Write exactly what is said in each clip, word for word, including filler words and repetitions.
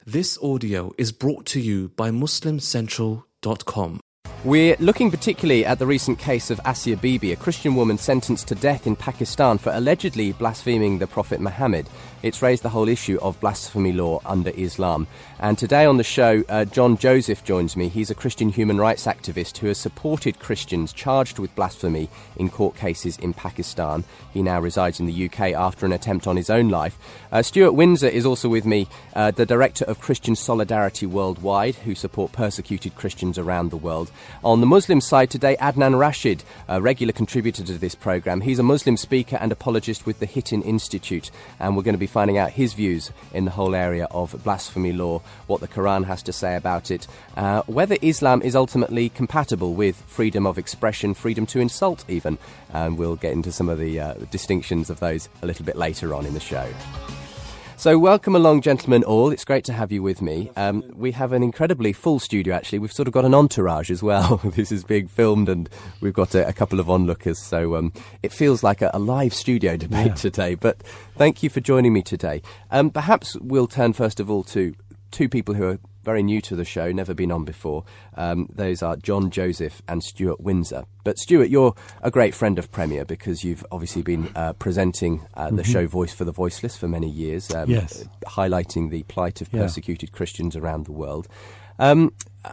This audio is brought to you by muslim central dot com. We're looking particularly at the recent case of Asia Bibi, a Christian woman sentenced to death in Pakistan for allegedly blaspheming the Prophet Muhammad. It's raised the whole issue of blasphemy law under Islam. And today on the show, uh, John Joseph joins me. He's a Christian human rights activist who has supported Christians charged with blasphemy in court cases in Pakistan. He now resides in the U K after an attempt on his own life. Uh, Stuart Windsor is also with me, uh, the director of Christian Solidarity Worldwide, who support persecuted Christians around the world. On the Muslim side today, Adnan Rashid, a regular contributor to this programme. He's a Muslim speaker and apologist with the Hittin Institute, and we're going to be finding out his views in the whole area of blasphemy law, what the Quran has to say about it, uh, whether Islam is ultimately compatible with freedom of expression, freedom to insult even, and we'll get into some of the uh, distinctions of those a little bit later on in the show. So welcome along, gentlemen all. It's great to have you with me. Um, we have an incredibly full studio, actually. We've sort of got an entourage as well. This is being filmed and we've got a, a couple of onlookers. So um, it feels like a, a live studio debate yeah. today. But thank you for joining me today. Um, perhaps we'll turn first of all to two people who are very new to the show, never been on before. Um, those are John Joseph and Stuart Windsor. But Stuart, you're a great friend of Premier because you've obviously been uh, presenting uh, the mm-hmm. show Voice for the Voiceless for many years, um, yes. uh, highlighting the plight of yeah. persecuted Christians around the world. Um,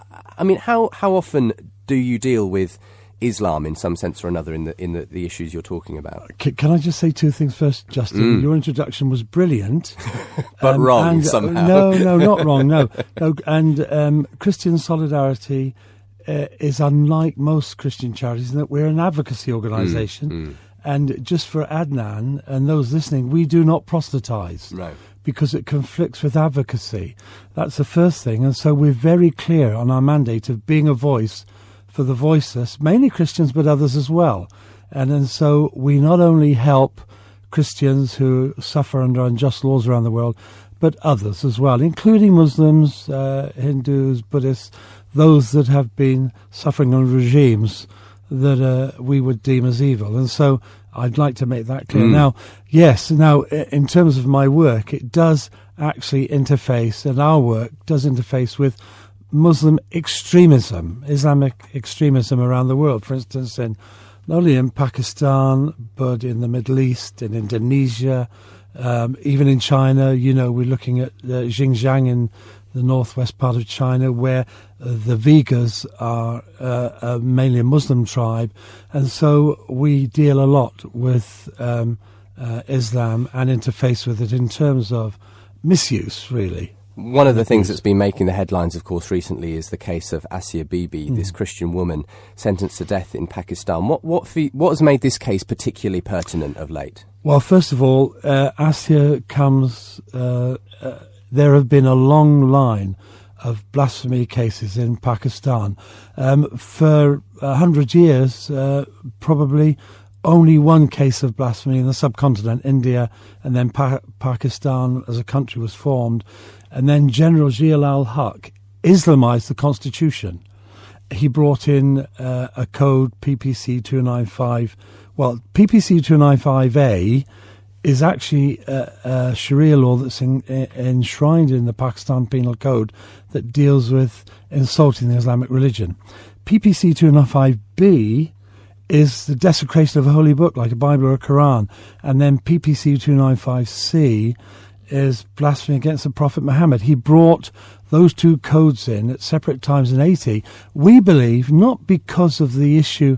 I mean, how how often do you deal with Islam in some sense or another in the in the, the issues you're talking about? C- can I just say two things first, Justin? Mm. Your introduction was brilliant. but um, wrong and, somehow. No, no, not wrong, no. no and um, Christian Solidarity uh, is unlike most Christian charities in that we're an advocacy organisation. Mm. Mm. And just for Adnan and those listening, we do not proselytise. Right. Because it conflicts with advocacy. That's the first thing. And so we're very clear on our mandate of being a voice for the voiceless, mainly Christians, but others as well. And, and so we not only help Christians who suffer under unjust laws around the world, but others as well, including Muslims, uh, Hindus, Buddhists, those that have been suffering under regimes that uh, we would deem as evil. And so I'd like to make that clear. Mm. Now, yes, now, in terms of my work, it does actually interface, and our work does interface with Muslim extremism, Islamic extremism around the world. For instance, in not only in Pakistan, but in the Middle East, in Indonesia, um, even in China. You know, we're looking at uh, Xinjiang in the northwest part of China, where uh, the Uyghurs are uh, uh, mainly a Muslim tribe. And so we deal a lot with um, uh, Islam and interface with it in terms of misuse, really. One of the things that's been making the headlines, of course, recently is the case of Asia Bibi, mm. this Christian woman sentenced to death in Pakistan. What what fe- what has made this case particularly pertinent of late? Well, first of all, uh, Asia comes... Uh, uh, there have been a long line of blasphemy cases in Pakistan. Um, for a hundred years, uh, probably only one case of blasphemy in the subcontinent, India, and then pa- Pakistan as a country was formed. And then General Zia al-Haq Islamized the constitution. He brought in uh, a code, P P C two ninety-five. Well, P P C two ninety-five A is actually a, a Sharia law that's in, in, enshrined in the Pakistan Penal Code that deals with insulting the Islamic religion. P P C two ninety-five B is the desecration of a holy book like a Bible or a Quran. And then P P C two ninety-five C is blasphemy against the Prophet Muhammad. He brought those two codes in at separate times in eighty. We believe not because of the issue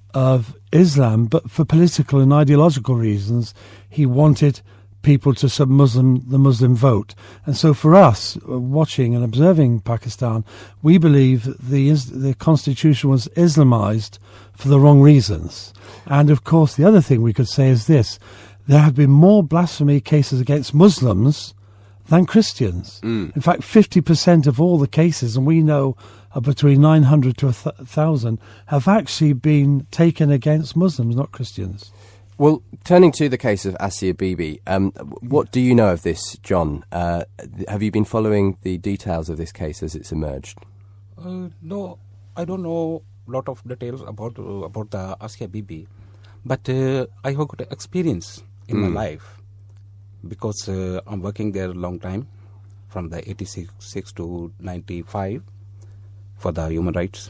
of Islam, but for political and ideological reasons. He wanted people to sub-Muslim the Muslim vote. And so for us, watching and observing Pakistan, we believe the the constitution was Islamized for the wrong reasons. And of course, the other thing we could say is this: there have been more blasphemy cases against Muslims than Christians. Mm. In fact, fifty percent of all the cases, and we know are between nine hundred to one thousand, have actually been taken against Muslims, not Christians. Well, turning to the case of Asia Bibi, um, what do you know of this, John? Uh, have you been following the details of this case as it's emerged? Uh, no, I don't know a lot of details about uh, about the Asia Bibi, but uh, I have got experience in mm. my life because uh, I'm working there a long time from the eighty-six to ninety-five for the human rights.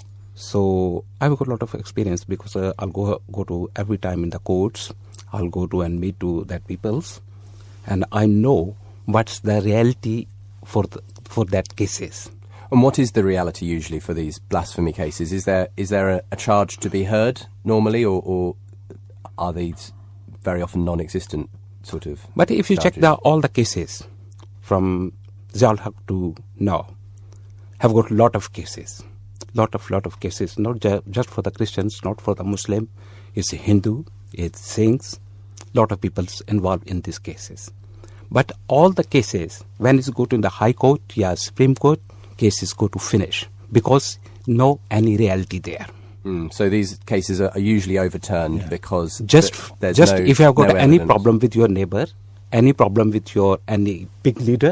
So I've got a lot of experience because uh, I'll go go to every time in the courts. I'll go to and meet to that peoples, and I know what's the reality for the, for that cases. And what is the reality usually for these blasphemy cases? Is there is there a, a charge to be heard normally, or, or are these very often non-existent sort of? But if you charges? check the all the cases from Zia ul Haq to now, have got lot of cases, lot of lot of cases. Not ju- just for the Christians, not for the Muslim. It's Hindu, it's Sikhs, lot of people involved in these cases. But all the cases, when it's go to the High Court, yeah, Supreme Court, cases go to finish because no any reality there. Mm, so these cases are, are usually overturned Yeah. because Just th- there's just no, if you have got no any evidence. problem with your neighbor, any problem with your any big leader,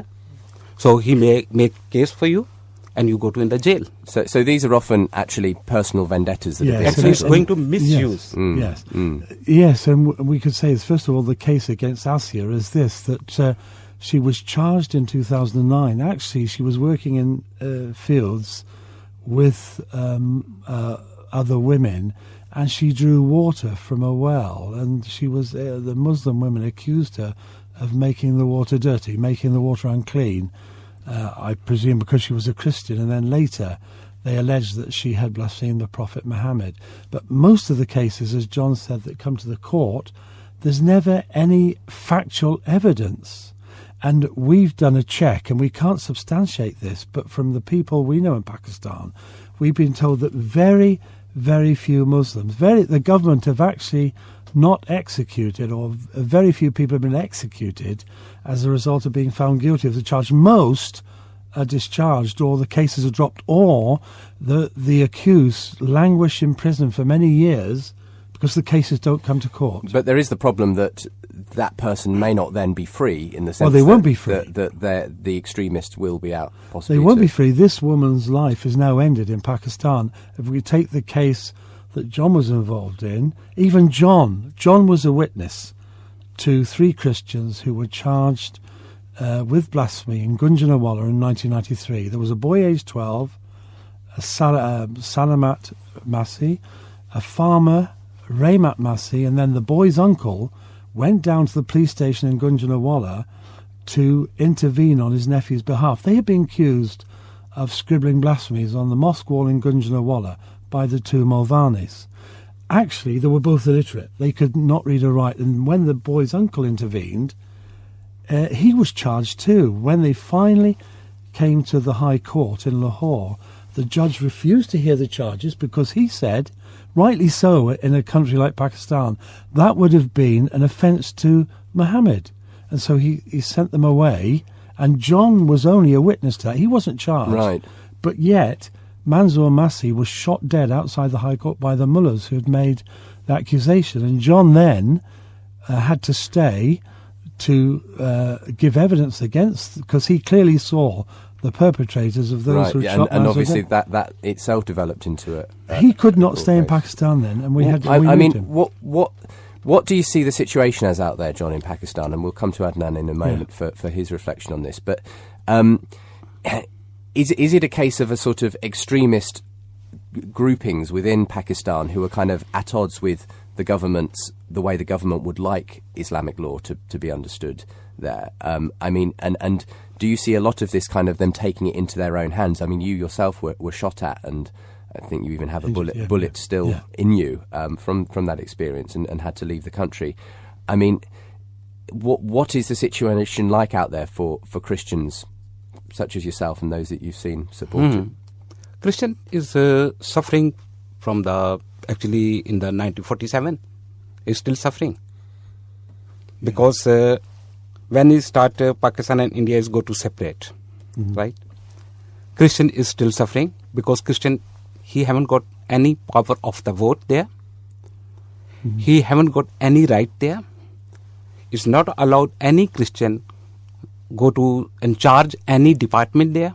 so he may make case for you, and you go to in the jail. So, so these are often actually personal vendettas that Yes, are being and Actually, it's settled. going to misuse. Mm, Yes, mm. yes, and w- we could say, first of all, the case against Asia is this, that uh, she was charged in two thousand nine. Actually, she was working in uh, fields with um, uh, other women, and she drew water from a well, and she was uh, the Muslim women accused her of making the water dirty, making the water unclean, uh, I presume because she was a Christian, and then later they alleged that she had blasphemed the Prophet Muhammad. But most of the cases, as John said, that come to the court, there's never any factual evidence. And we've done a check, and we can't substantiate this, but from the people we know in Pakistan, we've been told that very, very few Muslims, very the government have actually not executed, or v- very few people have been executed as a result of being found guilty of the charge. Most are discharged, or the cases are dropped, or the the accused languish in prison for many years because the cases don't come to court. But there is the problem that that person may not then be free, in the sense Well, they won't that, be free. that, that they're- the extremists will be out possibly. They won't to- be free. This woman's life is now ended in Pakistan. If we take the case that John was involved in, even John, John was a witness to three Christians who were charged uh, with blasphemy in Gunjanawala in nineteen ninety-three. There was a boy aged twelve, a Sal- uh, Salamat Masi, a farmer, Raymat Masi, and then the boy's uncle went down to the police station in Gunjanawala to intervene on his nephew's behalf. They had been accused of scribbling blasphemies on the mosque wall in Gunjanawala by the two Mulvanis. Actually, they were both illiterate. They could not read or write. And when the boy's uncle intervened, uh, he was charged too. When they finally came to the High Court in Lahore, the judge refused to hear the charges because he said, rightly so, in a country like Pakistan, that would have been an offence to Muhammad. And so he, he sent them away, and John was only a witness to that. He wasn't charged. Right. But yet, Manzoor Masi was shot dead outside the High Court by the mullahs who had made the accusation. And John then uh, had to stay to uh, give evidence against, because he clearly saw the perpetrators of those Right, who yeah, shot and, and Manzoor obviously dead. that, that itself developed into it. He could not stay in Pakistan then, and we Well, had to I, we I mean, moved him. what what what do you see the situation as out there, John, in Pakistan? And we'll come to Adnan in a moment Yeah. for, for his reflection on this. But um, is is it a case of a sort of extremist g- groupings within Pakistan who are kind of at odds with the government's, the way the government would like Islamic law to, to be understood there? Um, I mean, and, and do you see a lot of this kind of them taking it into their own hands? I mean, you yourself were, were shot at, and I think you even have a bullet Yeah, bullet yeah, still yeah. in you um, from from that experience, and, and had to leave the country. I mean, what what is the situation like out there for, for Christians such as yourself and those that you've seen supported? Hmm. Christian is uh, suffering from the, actually in the nineteen forty-seven, is still suffering. Because uh, when he start, uh, Pakistan and India is go to separate, Mm-hmm. right? Christian is still suffering because Christian, he haven't got any power of the vote there. Mm-hmm. He haven't got any right there. It's not allowed any Christian go to and charge any department there.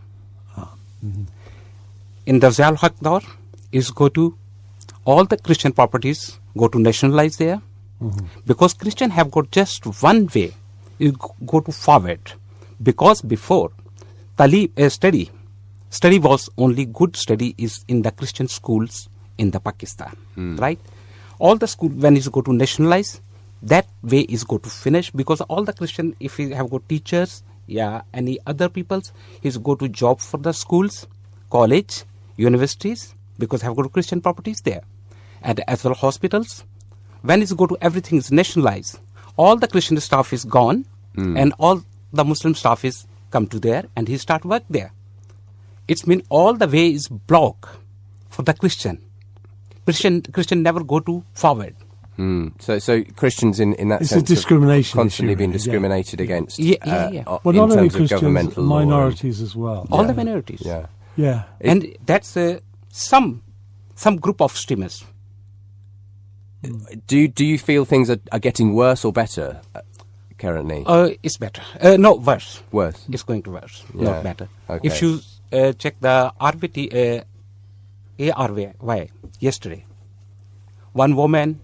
In the Zia ul Haq Dawr, is go to all the Christian properties go to nationalize there, Mm-hmm. because Christian have got just one way, is go to forward. Because before talib, uh, study, study was only good study is in the Christian schools in the Pakistan, mm. right? All the school, when is go to nationalize, that way is go to finish, because all the Christian, if we have got teachers, yeah, any other peoples, is go to job for the schools, college, universities, because have got Christian properties there, and as well hospitals. When is go to everything is nationalized, all the Christian staff is gone, mm. and all the Muslim staff is come to there, and he start work there. It's mean all the way is block for the Christian. Christian Christian never go to forward. Mm. So, so Christians in, in that it's sense a discrimination have constantly issue, been really, discriminated yeah. against. Yeah, yeah, yeah. Uh, well, in not only terms of Christians, governmental minorities as well. All yeah. the minorities. Yeah, yeah. And it, that's uh, some some group of extremists. Do do you feel things are, are getting worse or better uh, currently? Uh, it's better. Uh, no, worse. Worse. It's going to worse, Yeah. not better. Okay. If you uh, check the R B T, uh, A R Y yesterday, one woman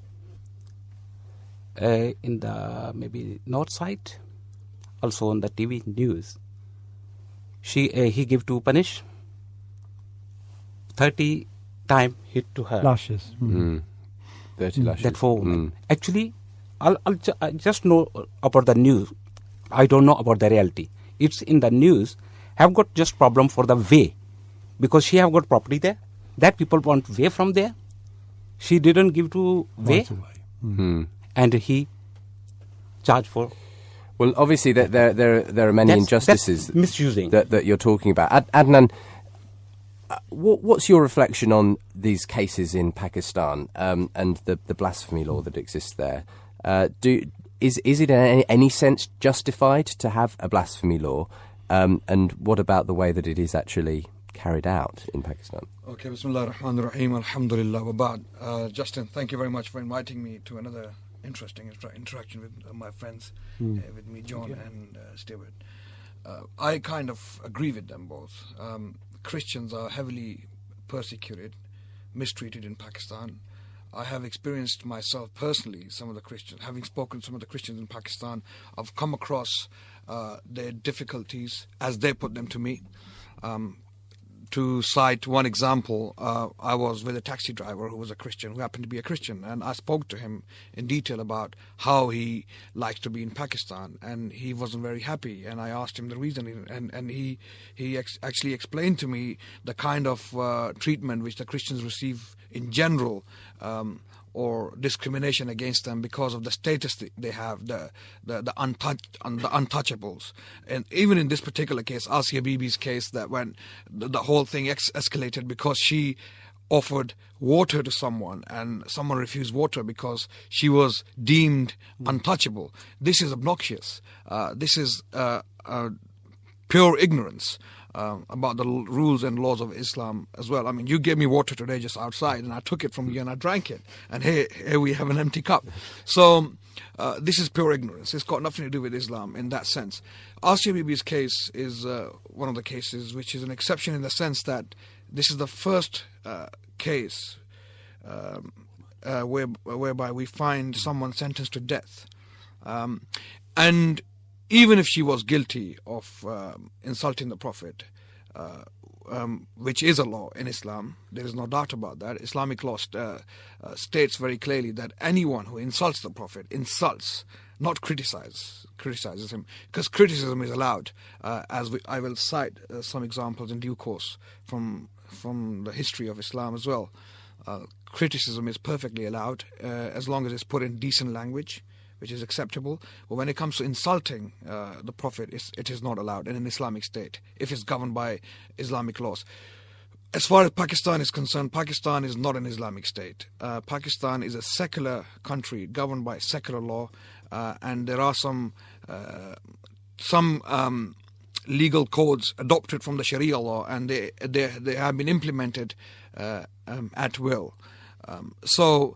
uh, in the maybe north side, also on the T V news, she uh, he give to punish thirty time hit to her. Lashes. Mm. Mm. thirty lashes. That for women. Mm. Actually, I'll, I'll ju- I just know about the news. I don't know about the reality. It's in the news. Have got just problem for the way, because she have got property there. That people want way from there. She didn't give to way, Right away. Mm. and he charged for. Well, obviously, there there there, there are many That's- injustices that's misusing. that that you're talking about. Ad- Adnan, uh, what, what's your reflection on these cases in Pakistan um, and the the blasphemy law that exists there? Uh, do is is it in any, any sense justified to have a blasphemy law? Um, and what about the way that it is actually carried out in Pakistan? Okay, Bismillah ar-Rahman ar-Rahim, Alhamdulillah, wa ba'd. Uh, Justin, thank you very much for inviting me to another interesting inter- interaction with uh, my friends, Mm. uh, with me, John and uh, Stewart. Uh, I kind of agree with them both. Um, Christians are heavily persecuted, mistreated in Pakistan. I have experienced myself personally some of the Christians, having spoken to some of the Christians in Pakistan, I've come across uh, their difficulties as they put them to me. Um, to cite one example, uh, I was with a taxi driver who was a Christian, who happened to be a Christian, and I spoke to him in detail about how he likes to be in Pakistan, and he wasn't very happy, and I asked him the reason, and, and he, he ex- actually explained to me the kind of uh, treatment which the Christians receive in general, um, or discrimination against them because of the status they have, the the the, untouch, the untouchables. And even in this particular case, Asia Bibi's case, that when the, the whole thing ex- escalated because she offered water to someone and someone refused water because she was deemed untouchable. This is obnoxious. Uh, this is uh, uh, pure ignorance. Uh, about the l- rules and laws of Islam as well. I mean, you gave me water today just outside, and I took it from you and I drank it. And here, here we have an empty cup. So uh, this is pure ignorance. It's got nothing to do with Islam in that sense. Asia Bibi's case is uh, one of the cases which is an exception in the sense that this is the first uh, case um, uh, where, whereby we find someone sentenced to death. Um, and even if she was guilty of um, insulting the Prophet, uh, um, which is a law in Islam, there is no doubt about that. Islamic law st- uh, uh, states very clearly that anyone who insults the Prophet, insults, not criticize, criticizes him, because criticism is allowed, uh, as we, I will cite uh, some examples in due course from, from the history of Islam as well. Uh, criticism is perfectly allowed, uh, as long as it's put in decent language, which is acceptable. But when it comes to insulting uh, the Prophet, it's, it is not allowed in an Islamic state if it's governed by Islamic laws. As far as Pakistan is concerned, Pakistan is not an Islamic state. Uh, Pakistan is a secular country governed by secular law, uh, and there are some uh, some um, legal codes adopted from the Sharia law, and they they, they have been implemented uh, um, at will. Um, so.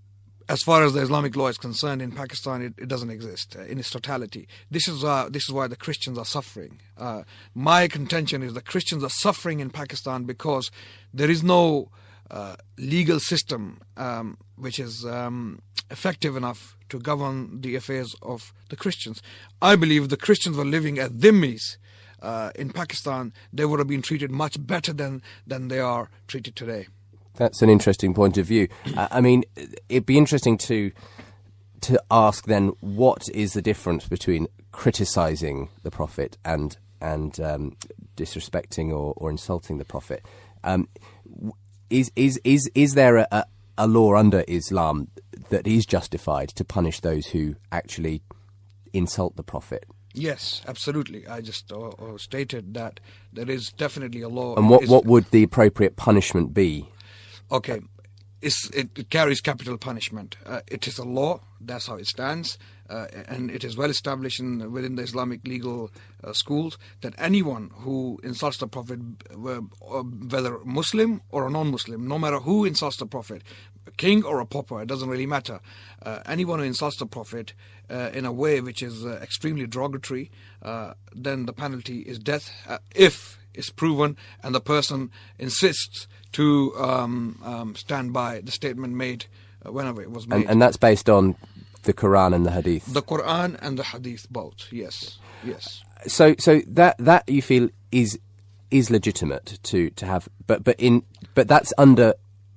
As far as the Islamic law is concerned, in Pakistan, it, it doesn't exist uh, in its totality. This is uh, this is why the Christians are suffering. Uh, my contention is the Christians are suffering in Pakistan because there is no uh, legal system um, which is um, effective enough to govern the affairs of the Christians. I believe the Christians were living as dhimmis, uh, in Pakistan, they would have been treated much better than, than they are treated today. That's an interesting point of view. Uh, I mean, it'd be interesting to to ask then, what is the difference between criticising the Prophet and and um, disrespecting or, or insulting the Prophet? Um, is is is is there a, a, a law under Islam that is justified to punish those who actually insult the Prophet? Yes, absolutely. I just uh, uh, stated that there is definitely a law. And what, what would the appropriate punishment be? Okay, it's, it, it carries capital punishment. Uh, it is a law, that's how it stands, uh, and it is well established in, within the Islamic legal uh, schools that anyone who insults the Prophet, uh, whether Muslim or a non-Muslim, no matter who insults the Prophet, a king or a pauper, it doesn't really matter. Uh, anyone who insults the Prophet uh, in a way which is uh, extremely derogatory, uh, then the penalty is death uh, if it's proven and the person insists to um, um, stand by the statement made uh, whenever it was made. And, and that's based on the Quran and the Hadith? The Quran and the Hadith both, yes, yes. So so that that you feel is is legitimate to, to have, but but in but that's under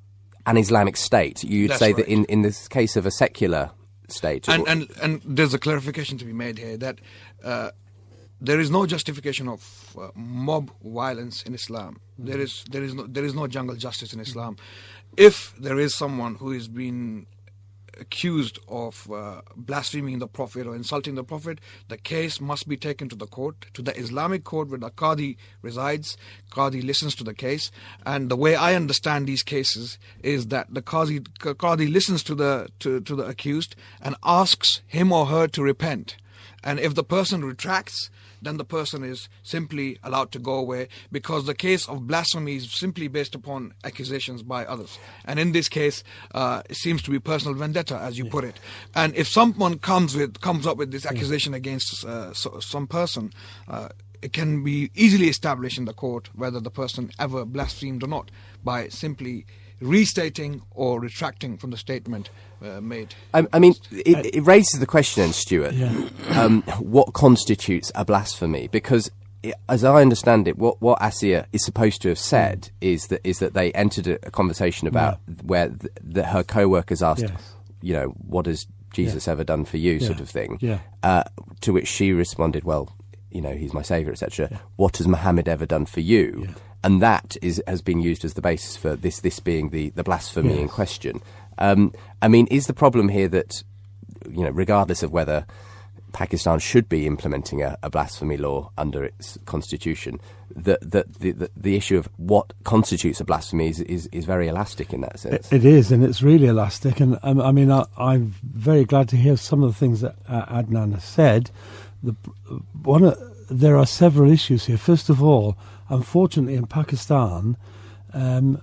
an Islamic state. You'd That's say right. that in, in this case of a secular state. And, or, and, and there's a clarification to be made here that uh, there is no justification of uh, mob violence in Islam. Mm-hmm. There is there is no there is no jungle justice in Islam. If there is someone who is being accused of uh, blaspheming the Prophet or insulting the Prophet, the case must be taken to the court, to the Islamic court where the Qadi resides. Qadi listens to the case, and the way I understand these cases is that the Qadi, Qadi listens to the to, to the accused and asks him or her to repent. And if the person retracts, then the person is simply allowed to go away, because the case of blasphemy is simply based upon accusations by others. And in this case, uh, it seems to be personal vendetta, as you yeah. put it. And if someone comes with comes up with this accusation yeah. against uh, so, some person, uh, it can be easily established in the court whether the person ever blasphemed or not by simply restating or retracting from the statement uh, made. I, I mean, it, it raises the question then, Stuart, yeah. um, what constitutes a blasphemy? Because it, as I understand it, what, what Asiya is supposed to have said is that is that they entered a, a conversation about yeah. where th- the, her co-workers asked, yes. you know, what has Jesus yeah. ever done for you, yeah. sort of thing, yeah. uh, to which she responded, well, you know, he's my saviour, et cetera. Yeah. What has Muhammad ever done for you? Yeah. And that is has been used as the basis for this this being the, the blasphemy yes. in question. Um, I mean, is the problem here that, you know, regardless of whether Pakistan should be implementing a, a blasphemy law under its constitution, that, that the, the the issue of what constitutes a blasphemy is, is, is very elastic in that sense? It, it is, and it's really elastic. And um, I mean, I, I'm very glad to hear some of the things that uh, Adnan has said. The, one, uh, there are several issues here. First of all, unfortunately, in Pakistan, um,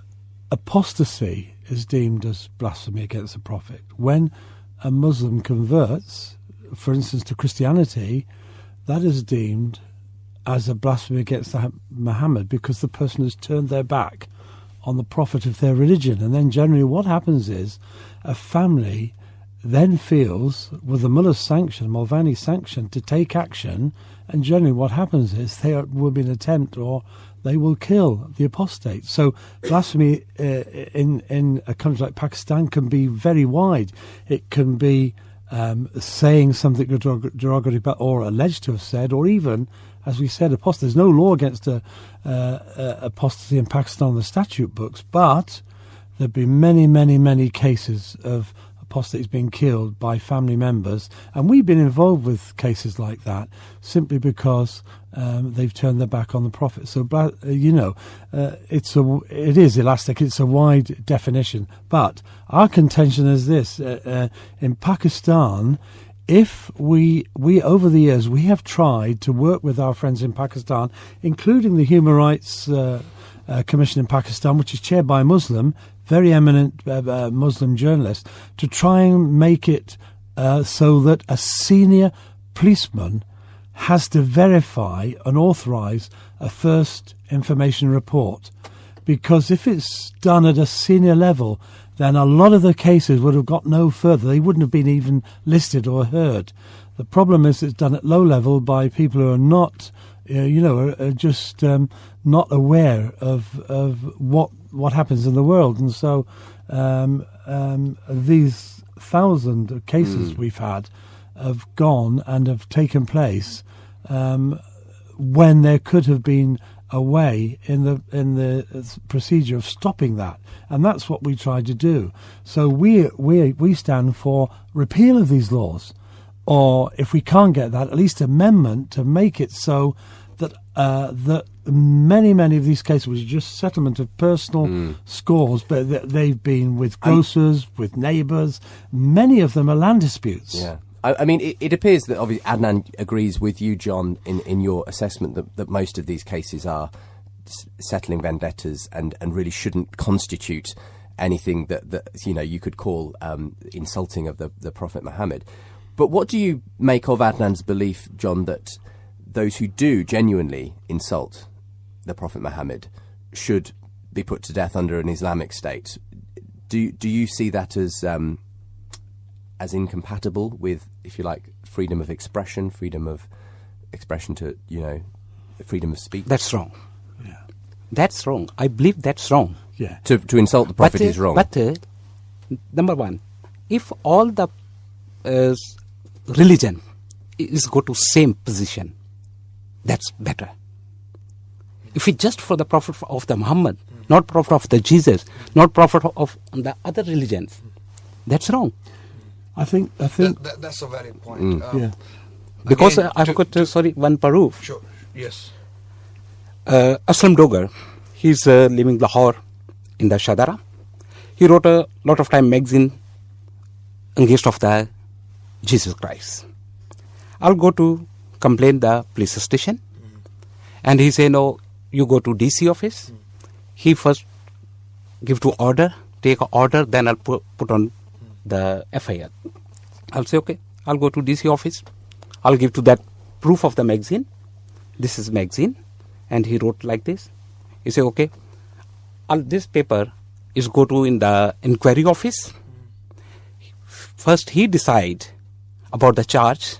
apostasy is deemed as blasphemy against the Prophet. When a Muslim converts, for instance, to Christianity, that is deemed as a blasphemy against Muhammad, because the person has turned their back on the Prophet of their religion. And then generally what happens is a family then feels, with the mullah's sanction, Mulvani's sanction, to take action, and generally what happens is there will be an attempt, or they will kill the apostate. So blasphemy uh, in in a country like Pakistan can be very wide. It can be um, saying something derogatory about, or alleged to have said, or even, as we said, apostasy. There's no law against a, uh, uh, apostasy in Pakistan in the statute books, but there've been many, many, many cases of apostates being killed by family members, and we've been involved with cases like that simply because um, they've turned their back on the Prophet. So, uh, you know, uh, it's a, it is elastic. It's a wide definition. But our contention is this: uh, uh, in Pakistan, if we we over the years we have tried to work with our friends in Pakistan, including the Human Rights uh, uh, Commission in Pakistan, which is chaired by a Muslim, very eminent uh, uh, Muslim journalist, to try and make it uh, so that a senior policeman has to verify and authorise a first information report. Because if it's done at a senior level, then a lot of the cases would have got no further. They wouldn't have been even listed or heard. The problem is it's done at low level by people who are not uh, you know, are, are just um, not aware of of what what happens in the world, and so um, um, these thousand cases mm. we've had have gone and have taken place um, when there could have been a way in the in the procedure of stopping that, and that's what we try to do. So we we we stand for repeal of these laws, or if we can't get that, at least amendment to make it so that uh, that many many of these cases was just settlement of personal mm. scores, but th- they've been with grocers, um, with neighbours. Many of them are land disputes. Yeah. I mean, it, it appears that obviously Adnan agrees with you, John, in, in your assessment that, that most of these cases are s- settling vendettas and, and really shouldn't constitute anything that, that you know you could call um, insulting of the, the Prophet Muhammad. But what do you make of Adnan's belief, John, that those who do genuinely insult the Prophet Muhammad should be put to death under an Islamic state? Do do you see that as um, as incompatible with, if you like, freedom of expression, freedom of expression to, you know, freedom of speech? That's wrong. Yeah. That's wrong. I believe that's wrong. Yeah. To to insult the Prophet but, uh, is wrong. But, uh, number one, if all the uh, religion is go to same position, that's better. If it's just for the Prophet of the Muhammad, mm. not Prophet of the Jesus, not Prophet of the other religions, that's wrong. I think I think that, that, that's a valid point. Mm. Um, yeah. Because again, uh, I've to, got uh, sorry one proof. Sure. Yes. Uh, Aslam Dogar, he's uh, living Lahore in the Shadara. He wrote a lot of time magazine against of the Jesus Christ. I'll go to complain the police station, mm. and he say no. You go to D C office. Mm. He first give to order, take a order, then I'll put, put on the F I R. I'll say, okay, I'll go to D C office. I'll give to that proof of the magazine. This is magazine. And he wrote like this. He say, okay, I'll, this paper is go to in the inquiry office. First he decide about the charge.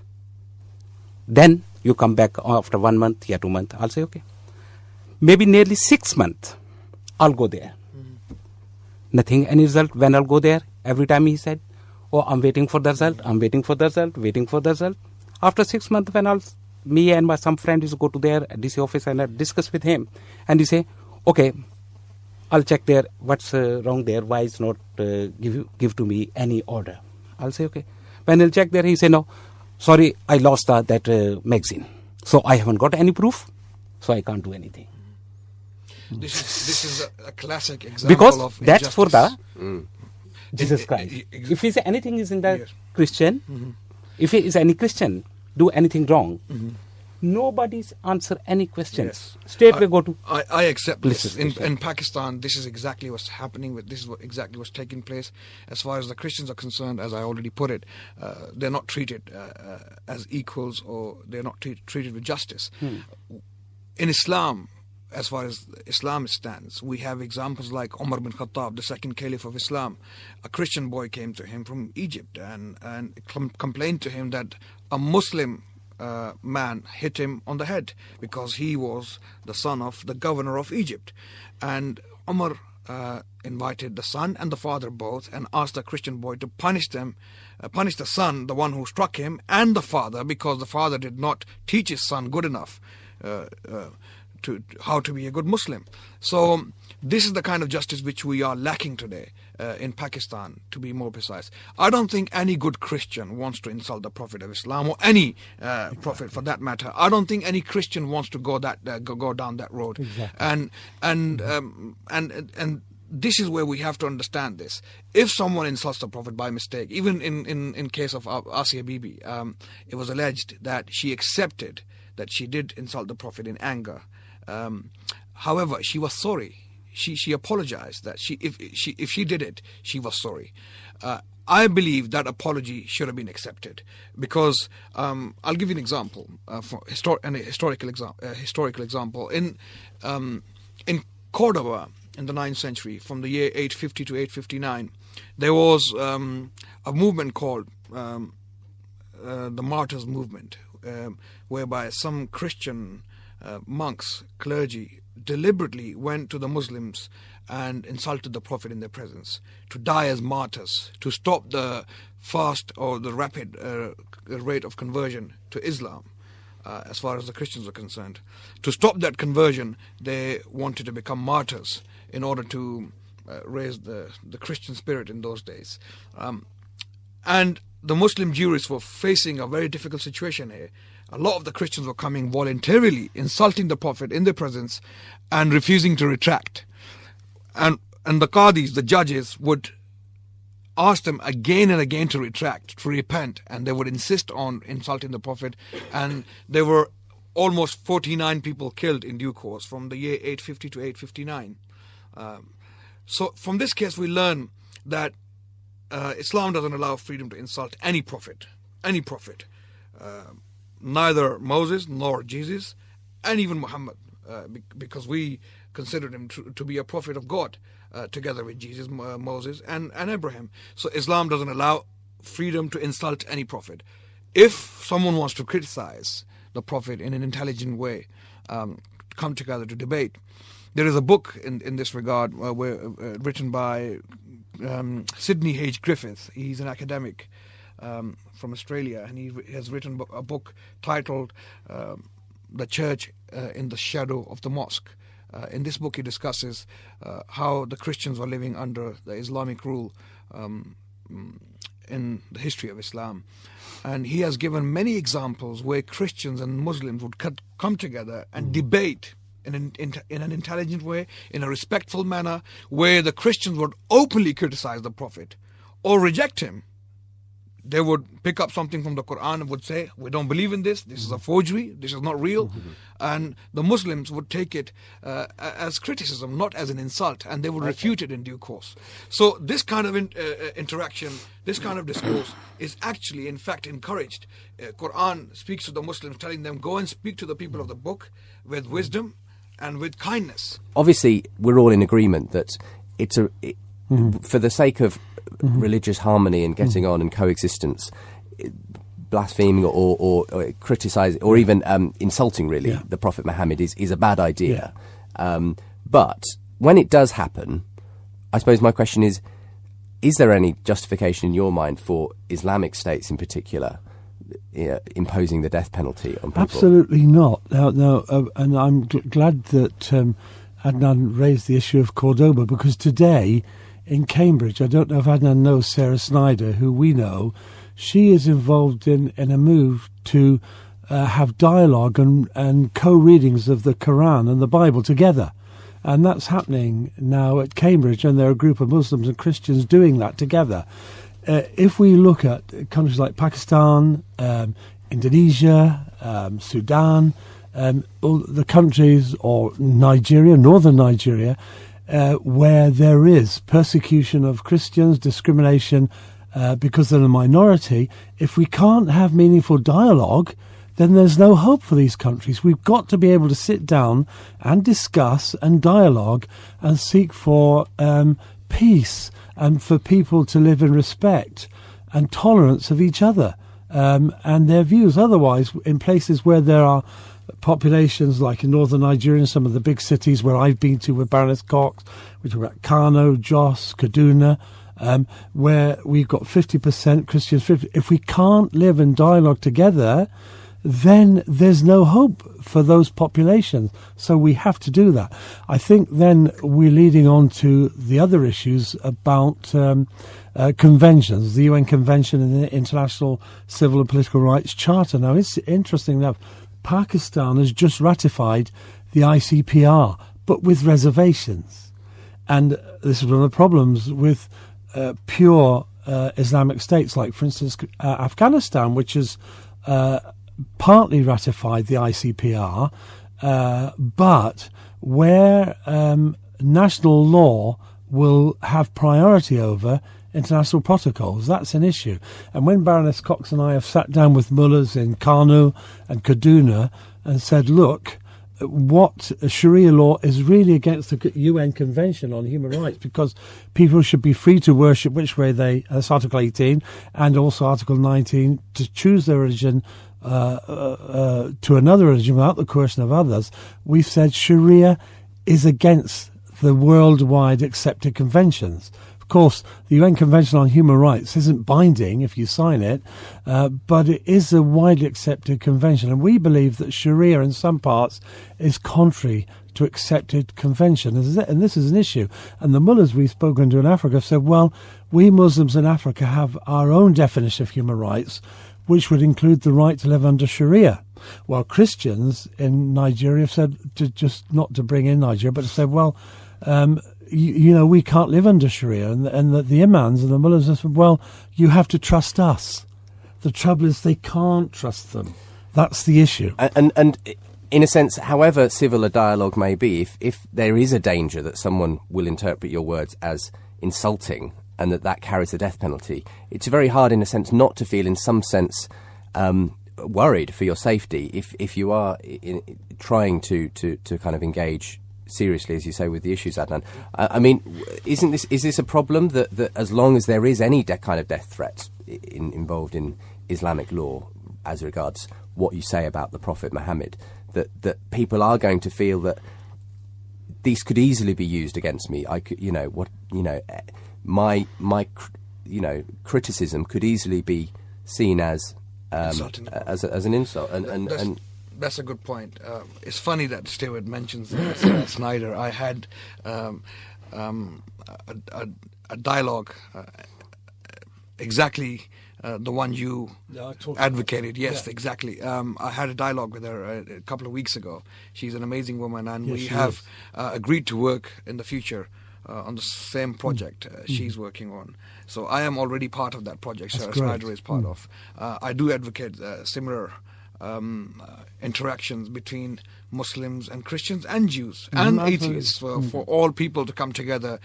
Then you come back after one month, yeah, two months. I'll say, okay. Maybe nearly six months, I'll go there. Mm-hmm. Nothing, any result. When I'll go there, every time he said, oh, I'm waiting for the result, I'm waiting for the result, waiting for the result. After six months, when I'll, me and my some friends go to their D C office and I discuss with him, and he say, okay, I'll check there, what's uh, wrong there, why it's not uh, give give to me any order. I'll say, okay. When he'll check there, he say, no, sorry, I lost uh, that uh, magazine. So I haven't got any proof, so I can't do anything. This is this is a, a classic example because of that's injustice. for the mm. Jesus Christ. It, it, it, if he say anything is in the yes. Christian, mm-hmm. if he is any Christian do anything wrong, mm-hmm. nobody's answer any questions. Yes. Straight I, we go to. I, I accept this. In, Christian. in Pakistan, this is exactly what's happening. With this is what exactly what's taking place. As far as the Christians are concerned, as I already put it, uh, they're not treated uh, uh, as equals, or they're not treat, treated with justice. Hmm. In Islam, as far as Islam stands, we have examples like Umar bin Khattab, the second caliph of Islam. A Christian boy came to him from Egypt and, and com- complained to him that a Muslim uh, man hit him on the head because he was the son of the governor of Egypt. And Umar uh, invited the son and the father both and asked the Christian boy to punish them, uh, punish the son, the one who struck him, and the father, because the father did not teach his son good enough uh, uh, to how to be a good Muslim. So um, this is the kind of justice which we are lacking today uh, in Pakistan, to be more precise. I don't think any good Christian wants to insult the Prophet of Islam, or any uh, exactly. prophet for that matter. I don't think any Christian wants to go that uh, go, go down that road. Exactly. And and um, and and this is where we have to understand this. If someone insults the Prophet by mistake, even in in in case of Asia Bibi, um, it was alleged that she accepted that she did insult the Prophet in anger. Um, however, she was sorry. She she apologized that she if she if she did it, she was sorry. Uh, I believe that apology should have been accepted, because um, I'll give you an example, uh, for histor- an historical example. Uh, historical example in um, in Cordoba in the ninth century, from the year eight fifty to eight fifty-nine, there was um, a movement called um, uh, the Martyrs Movement, um, whereby some Christian uh, monks, clergy, deliberately went to the Muslims and insulted the Prophet in their presence, to die as martyrs, to stop the fast or the rapid uh, rate of conversion to Islam, uh, as far as the Christians were concerned. To stop that conversion, they wanted to become martyrs in order to uh, raise the, the Christian spirit in those days. Um, and the Muslim Jewries were facing a very difficult situation here. A lot of the Christians were coming voluntarily, insulting the Prophet in their presence and refusing to retract. And and the Qadis, the judges, would ask them again and again to retract, to repent, and they would insist on insulting the Prophet. And there were almost forty-nine people killed in due course from the year eight fifty to eight fifty-nine. Um, so from this case we learn that uh, Islam doesn't allow freedom to insult any prophet, any prophet. Uh, neither Moses nor Jesus and even Muhammad, uh, be- because we considered him to, to be a prophet of God, uh, together with Jesus, uh, Moses and, and Abraham. So Islam doesn't allow freedom to insult any prophet. If someone wants to criticize the prophet in an intelligent way, um, come together to debate. There is a book in, in this regard uh, where, uh, written by um, Sidney H. Griffith. He's an academic um, from Australia, and he has written a book titled uh, The Church uh, in the Shadow of the Mosque. Uh, in this book he discusses uh, how the Christians were living under the Islamic rule um, in the history of Islam. And he has given many examples where Christians and Muslims would come together and debate in an, in, in an intelligent way, in a respectful manner, where the Christians would openly criticize the Prophet or reject him. They would pick up something from the Quran and would say, we don't believe in this, this is a forgery, this is not real. Mm-hmm. And the Muslims would take it uh, as criticism, not as an insult, and they would okay. refute it in due course. So this kind of in, uh, interaction, this kind of discourse is actually, in fact, encouraged. Uh, Quran speaks to the Muslims, telling them, go and speak to the people of the book with wisdom and with kindness. Obviously, we're all in agreement that it's a it, mm-hmm. for the sake of Mm-hmm. religious harmony and getting mm-hmm. on and coexistence, blaspheming or, or, or criticising or even um, insulting, really, yeah. the Prophet Muhammad is, is a bad idea. Yeah. Um, but when it does happen, I suppose my question is, is there any justification in your mind for Islamic states in particular uh, imposing the death penalty on people? Absolutely not. No, no uh, and I'm gl- glad that um, Adnan raised the issue of Cordoba, because today in Cambridge, I don't know if Adnan knows Sarah Snyder, who we know. She is involved in, in a move to uh, have dialogue and, and co-readings of the Quran and the Bible together. And that's happening now at Cambridge, and there are a group of Muslims and Christians doing that together. Uh, if we look at countries like Pakistan, um, Indonesia, um, Sudan, um, all the countries, or Nigeria, northern Nigeria, Uh, where there is persecution of Christians, discrimination uh, because they're a minority, if we can't have meaningful dialogue, then there's no hope for these countries. We've got to be able to sit down and discuss and dialogue and seek for um, peace and for people to live in respect and tolerance of each other um, and their views. Otherwise, in places where there are populations like in northern Nigeria, some of the big cities where I've been to with Baroness Cox, we talk about Kano, Jos, Kaduna, um, where we've got fifty percent Christians. fifty If we can't live in dialogue together, then there's no hope for those populations. So we have to do that. I think then we're leading on to the other issues about um, uh, conventions, the U N Convention and the International Civil and Political Rights Charter. Now, it's interesting enough, Pakistan has just ratified the I C P R, but with reservations. And this is one of the problems with uh, pure uh, Islamic states, like, for instance, uh, Afghanistan, which has uh, partly ratified the I C P R, uh, but where um, national law will have priority over international protocols. That's an issue. And when Baroness Cox and I have sat down with mullahs in Kano and Kaduna and said, look, what Sharia law is really against the U N Convention on Human Rights, because people should be free to worship which way they, that's Article eighteen, and also Article nineteen, to choose their religion uh, uh, uh, to another religion without the coercion of others, we've said Sharia is against the worldwide accepted conventions. Of course, the U N Convention on Human Rights isn't binding if you sign it, uh, but it is a widely accepted convention. And we believe that Sharia in some parts is contrary to accepted convention. And this is an issue. And the mullahs we've spoken to in Africa have said, well, we Muslims in Africa have our own definition of human rights, which would include the right to live under Sharia. While Christians in Nigeria have said, to just not to bring in Nigeria, but to say, well, um, you, you know, we can't live under Sharia. And, and that the imams and the mullahs have said, well, you have to trust us. The trouble is they can't trust them. That's the issue. And, and, and in a sense, however civil a dialogue may be, if, if there is a danger that someone will interpret your words as insulting and that that carries a death penalty, it's very hard, in a sense, not to feel, in some sense, um, worried for your safety if, if you are in, in, trying to, to, to kind of engage seriously, as you say, with the issues, Adnan. Uh, I mean, isn't this is this a problem that, that as long as there is any de- kind of death threat in, involved in Islamic law as regards what you say about the Prophet Muhammad, that, that people are going to feel that these could easily be used against me? I could, you know, what, you know, my my, you know, criticism could easily be seen as um, as, a, as an insult, and and. That's, and that's a good point. Um, it's funny that Stewart mentions uh, Snyder. I had um, um, a, a, a dialogue uh, exactly uh, the one you yeah, advocated. Yes, yeah. exactly. Um, I had a dialogue with her a, a couple of weeks ago. She's an amazing woman, and yes, we have uh, agreed to work in the future uh, on the same project uh, mm. she's working on. So I am already part of that project. Sarah Snyder is part mm. of. Uh, I do advocate uh, similar Um, uh, interactions between Muslims and Christians and Jews mm, and atheists for, mm. for all people to come together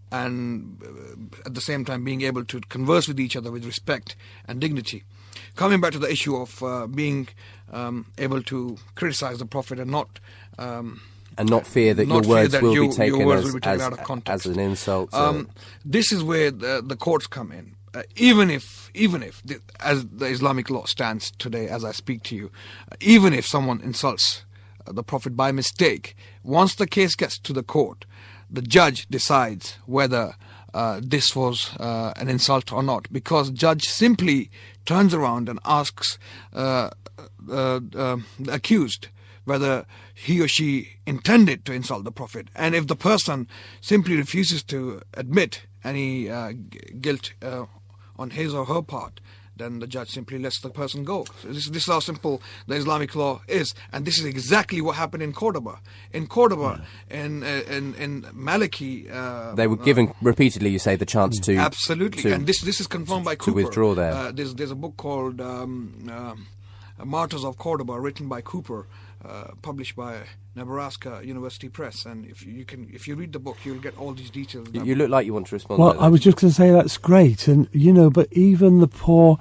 and uh, at the same time being able to converse with each other with respect and dignity. Coming back to the issue of uh, being um, able to criticize the Prophet and not um, and not fear that not your words, that will, you, be taken your words as, will be taken as, out of context. as an insult. Um, this is where the, the courts come in. Uh, even if, even if, the, as the Islamic law stands today, as I speak to you, uh, even if someone insults uh, the Prophet by mistake, once the case gets to the court, the judge decides whether uh, this was uh, an insult or not, because the judge simply turns around and asks uh, uh, uh, the accused whether he or she intended to insult the Prophet. And if the person simply refuses to admit any uh, g- guilt uh, on his or her part, then the judge simply lets the person go. So this, this is how simple the Islamic law is, and this is exactly what happened in Cordoba. In Cordoba, yeah. in, uh, in in Maliki, uh, they were given uh, repeatedly, you say, the chance to absolutely, to, and this this is confirmed by to Cooper. withdraw there. Uh, there's there's a book called um, uh, Martyrs of Cordoba, written by Cooper, uh, published by Nebraska University Press, and if you can, if you read the book, you'll get all these details. You, you look like you want to respond. Well, to I was just going to say that's great, and you know, but even the poor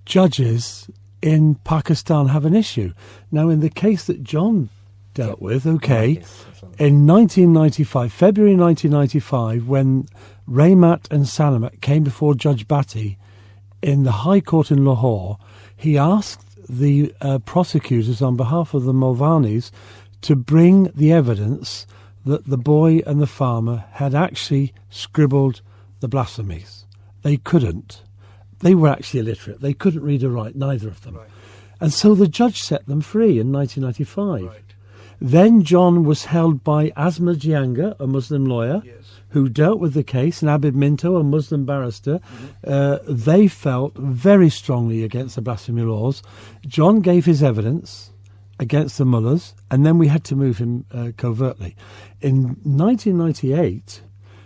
judges in Pakistan have an issue. Now, in the case that John dealt with, okay, in nineteen ninety-five, February nineteen ninety-five, when Rahmat and Salamat came before Judge Bhatti in the High Court in Lahore, he asked the uh, prosecutors on behalf of the Mulvanis to bring the evidence that the boy and the farmer had actually scribbled the blasphemies. They couldn't. They were actually illiterate. They couldn't read or write, neither of them. Right. And so the judge set them free in nineteen ninety-five. Right. Then John was held by Asma Jianga, a Muslim lawyer, yes, who dealt with the case, and Abid Minto, a Muslim barrister. Mm-hmm. Uh, they felt very strongly against the blasphemy laws. John gave his evidence against the mullahs, and then we had to move him uh, covertly. In nineteen ninety-eight,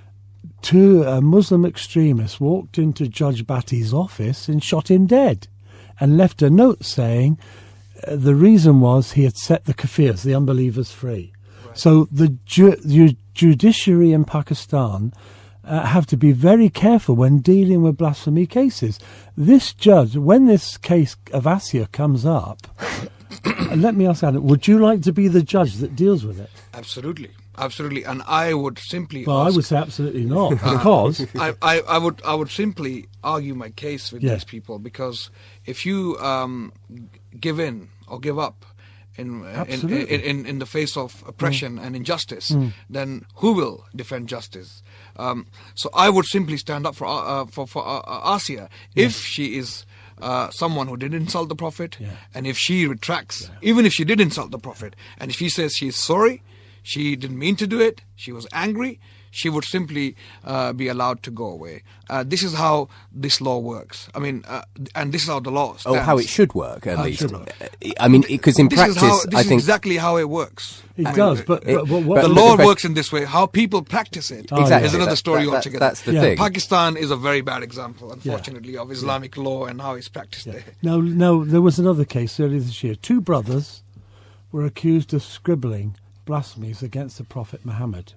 two uh, Muslim extremists walked into Judge Bhatti's office and shot him dead, and left a note saying uh, the reason was he had set the kafirs, the unbelievers, free. Right. So the ju- ju- judiciary in Pakistan uh, have to be very careful when dealing with blasphemy cases. This judge, when this case of Asia comes up, let me ask Adam, would you like to be the judge that deals with it? Absolutely. absolutely. And I would simply Well, ask, I would say absolutely not, because I, I, I would I would simply argue my case with Yeah. these people, because if you um, give in or give up in in, Absolutely. in, in in the face of oppression and injustice, Mm. then who will defend justice? Um, so I would simply stand up for uh, for for uh, Asiya if she is uh, someone who did insult the Prophet, Yeah. and if she retracts, even if she did insult the Prophet, and if she says she is sorry, she didn't mean to do it, she was angry, she would simply uh, be allowed to go away. Uh, this is how this law works. I mean, uh, and this is how the law stands. Oh, how it should work, at How it least. should work. I mean, because in this practice, is how, this I is think exactly how it works. it I mean, does. But, it- but, but what but the the law question- works in this way. How people practice it Oh, exactly is another that- story that- that- altogether. That's the Yeah. thing. Pakistan is a very bad example, unfortunately, of Islamic law and how it's practiced there. No, no, there was another case earlier this year. Two brothers were accused of scribbling blasphemies against the Prophet Muhammad.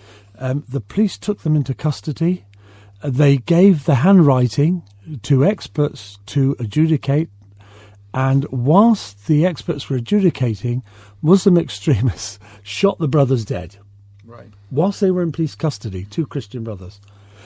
Um, the police took them into custody. Uh, they gave the handwriting to experts to adjudicate. And whilst the experts were adjudicating, Muslim extremists shot the brothers dead. Right. Whilst they were in police custody, two Christian brothers.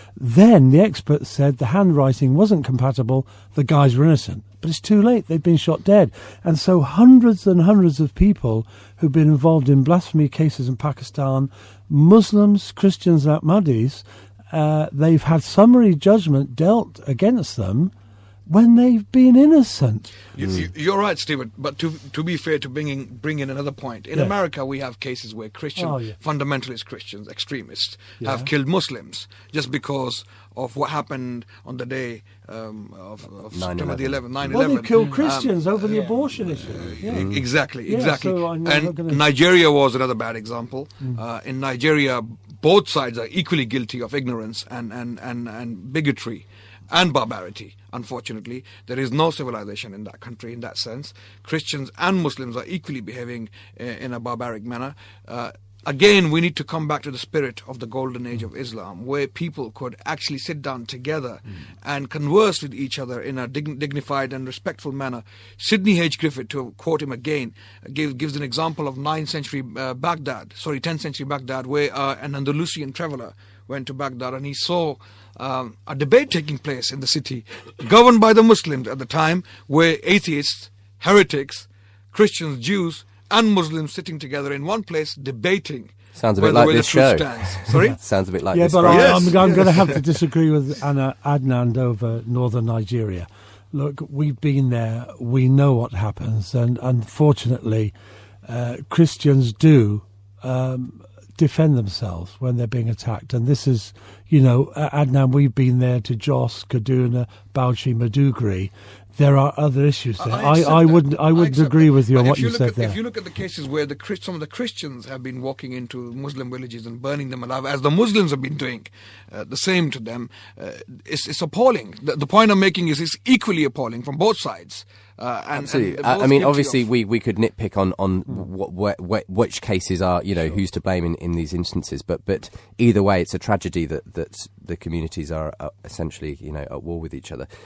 Then the experts said the handwriting wasn't compatible, the guys were innocent. But it's too late, they've been shot dead. And so hundreds and hundreds of people who've been involved in blasphemy cases in Pakistan, Muslims, Christians, and Ahmadis, uh, they've had summary judgment dealt against them when they've been innocent. You, you, you're right, Stephen. But to to be fair, to bring in, bring in another point, in Yeah. America we have cases where Christian Oh, yeah. fundamentalist Christians, extremists, Yeah. have killed Muslims just because of what happened on the day um, of, of September the eleventh, nine Well, eleven. they killed Christians over the abortion issue. Yeah. E- Exactly, Yeah, exactly. so I'm not and gonna- Nigeria was another bad example. Uh, in Nigeria, both sides are equally guilty of ignorance and, and, and, and bigotry and barbarity. Unfortunately, there is no civilization in that country in that sense. Christians and Muslims are equally behaving uh, in a barbaric manner. Uh, Again, we need to come back to the spirit of the golden age of Islam, where people could actually sit down together mm. and converse with each other in a dig- dignified and respectful manner. Sidney H. Griffith, to quote him again, give, gives an example of ninth century uh, Baghdad, sorry, tenth century Baghdad, where uh, an Andalusian traveler went to Baghdad and he saw um, a debate taking place in the city, governed by the Muslims at the time, where atheists, heretics, Christians, Jews, and Muslims sitting together in one place debating. Sounds a bit whether- like where the this truth show. stands. Sorry? Sounds a bit like Yeah, this. but program. I, Yes, I'm, I'm yes. going to have to disagree with Anna Adnan over northern Nigeria. Look, we've been there. We know what happens, and unfortunately, uh, Christians do um, defend themselves when they're being attacked. And this is, you know, Adnan, we've been there to Jos, Kaduna, Bauchi, Maiduguri. There are other issues there. I, accept I that. wouldn't. I wouldn't accept agree that. with you But on if what you look said at, there. If you look at the cases where the Chris- some of the Christians have been walking into Muslim villages and burning them alive, as the Muslims have been doing uh, the same to them, uh, it's, it's appalling. The, the point I'm making is it's equally appalling from both sides. Uh, and, Absolutely. and I, both I mean, guilty obviously, of- we, we could nitpick on on what, what, what, which cases are, you know, who's to blame in, in these instances. But but either way, it's a tragedy that, that the communities are uh, essentially, you know, at war with each other.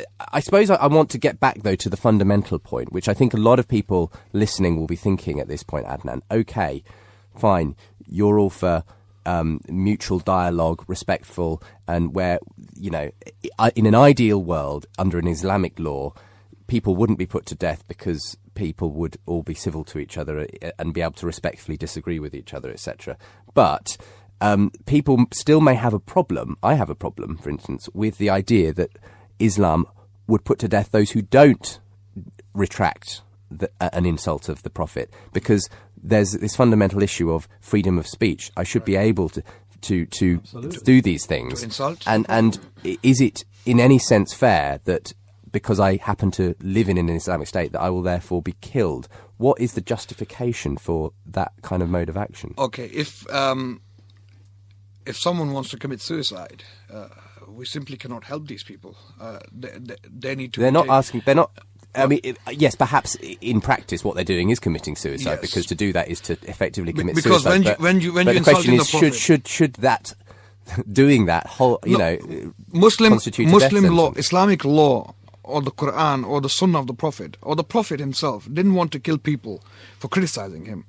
I suppose I, I want to get back, though, to the fundamental point, which I think a lot of people listening will be thinking at this point, Adnan. Okay, fine, you're all for um, mutual dialogue, respectful, and where, you know, i- in an ideal world, under an Islamic law, people wouldn't be put to death because people would all be civil to each other and be able to respectfully disagree with each other, et cetera. But um, people still may have a problem. I have a problem, for instance, with the idea that Islam would put to death those who don't retract the, uh, an insult of the Prophet, because there's this fundamental issue of freedom of speech. I should be able to to to do these things. To insult. And and i- is it in any sense fair that because I happen to live in an Islamic state that I will therefore be killed? What is the justification for that kind of mode of action? Okay, if um, if someone wants to commit suicide, uh, we simply cannot help these people. Uh, they, they, they need to. They're not take- asking. They're not. I mean, it, yes, perhaps i- in practice, what they're doing is committing suicide, Yes. because to do that is to effectively Be- commit because suicide. when you- but, when you- when but you the question insulting is, the should Prophet- should should that doing that whole, you No, know, Muslim constitute a death Muslim law, sentence? Islamic law or the Quran or the Sunnah of the Prophet or the Prophet himself didn't want to kill people for criticizing him.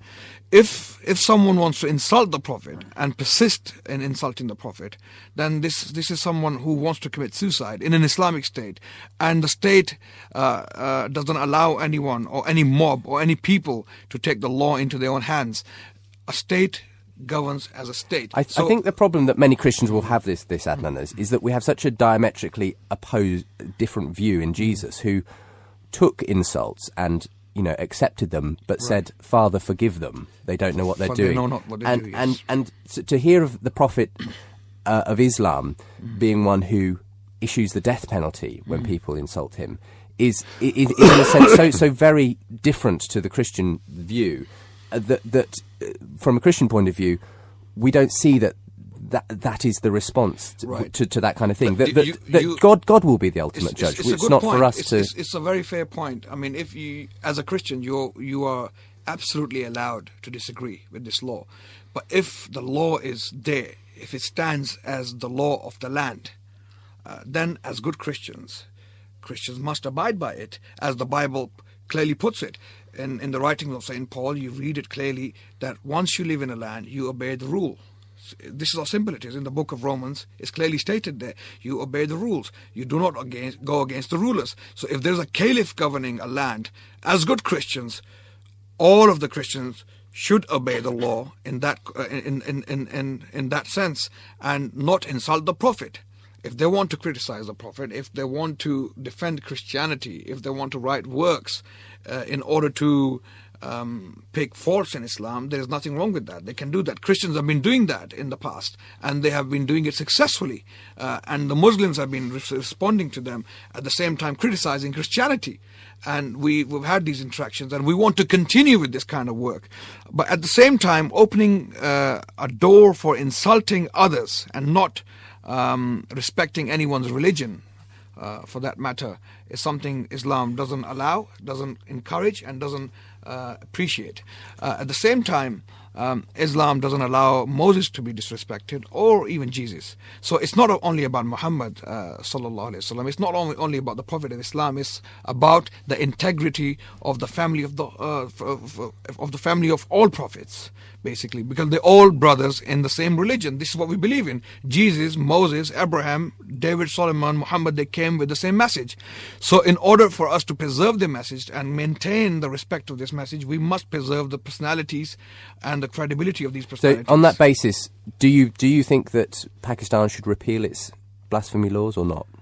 If if someone wants to insult the Prophet and persist in insulting the Prophet, then this this is someone who wants to commit suicide in an Islamic state, and the state uh, uh, doesn't allow anyone or any mob or any people to take the law into their own hands. A state governs as a state. I, th- so, I think the problem that many Christians will have this, this Adnan, is, is that we have such a diametrically opposed, different view in Jesus, who took insults and, you know, accepted them, but right. said, "Father, forgive them. They don't know what they're For doing." They know not what they and, do, yes. and and to, to hear of the Prophet uh, of Islam mm. being one who issues the death penalty when mm. people insult him is, is, is in a sense so so very different to the Christian view uh, that that uh, from a Christian point of view, we don't see that. That that is the response to, right. to, to that kind of thing. But That, that, you, that you, God God will be the ultimate it's, judge. It's, It's, it's not point. for us it's, to. It's, it's a very fair point. I mean, if you, as a Christian, you you are absolutely allowed to disagree with this law, but if the law is there, if it stands as the law of the land, uh, then as good Christians, Christians must abide by it, as the Bible clearly puts it. In in the writings of Saint Paul, you read it clearly that once you live in a land, you obey the rule. This is how simple it is. In the book of Romans, it's clearly stated there. You obey the rules. You do not against, go against the rulers. So if there's a caliph governing a land, as good Christians, all of the Christians should obey the law in that uh, in, in, in, in, in that sense, and not insult the Prophet. If they want to criticize the Prophet, if they want to defend Christianity, if they want to write works uh, in order to Um, pick faults in Islam, there is nothing wrong with that. They can do that. Christians have been doing that in the past, and they have been doing it successfully. Uh, and the Muslims have been re- responding to them at the same time, criticizing Christianity. And we, we've had these interactions, and we want to continue with this kind of work. But at the same time, opening uh, a door for insulting others and not um, respecting anyone's religion, uh, for that matter, is something Islam doesn't allow, doesn't encourage, and doesn't Uh, appreciate. Uh, at the same time, um, Islam doesn't allow Moses to be disrespected, or even Jesus. So it's not only about Muhammad uh, sallallahu alaihi wasallam. It's not only only about the Prophet of Islam. It's about the integrity of the family of the uh, of, of the family of all prophets, basically, because they're all brothers in the same religion. This is what we believe in. Jesus, Moses, Abraham, David, Solomon, Muhammad, they came with the same message. So in order for us to preserve the message and maintain the respect of this message, we must preserve the personalities and the credibility of these personalities. So on that basis, do you do you think that Pakistan should repeal its blasphemy laws or not?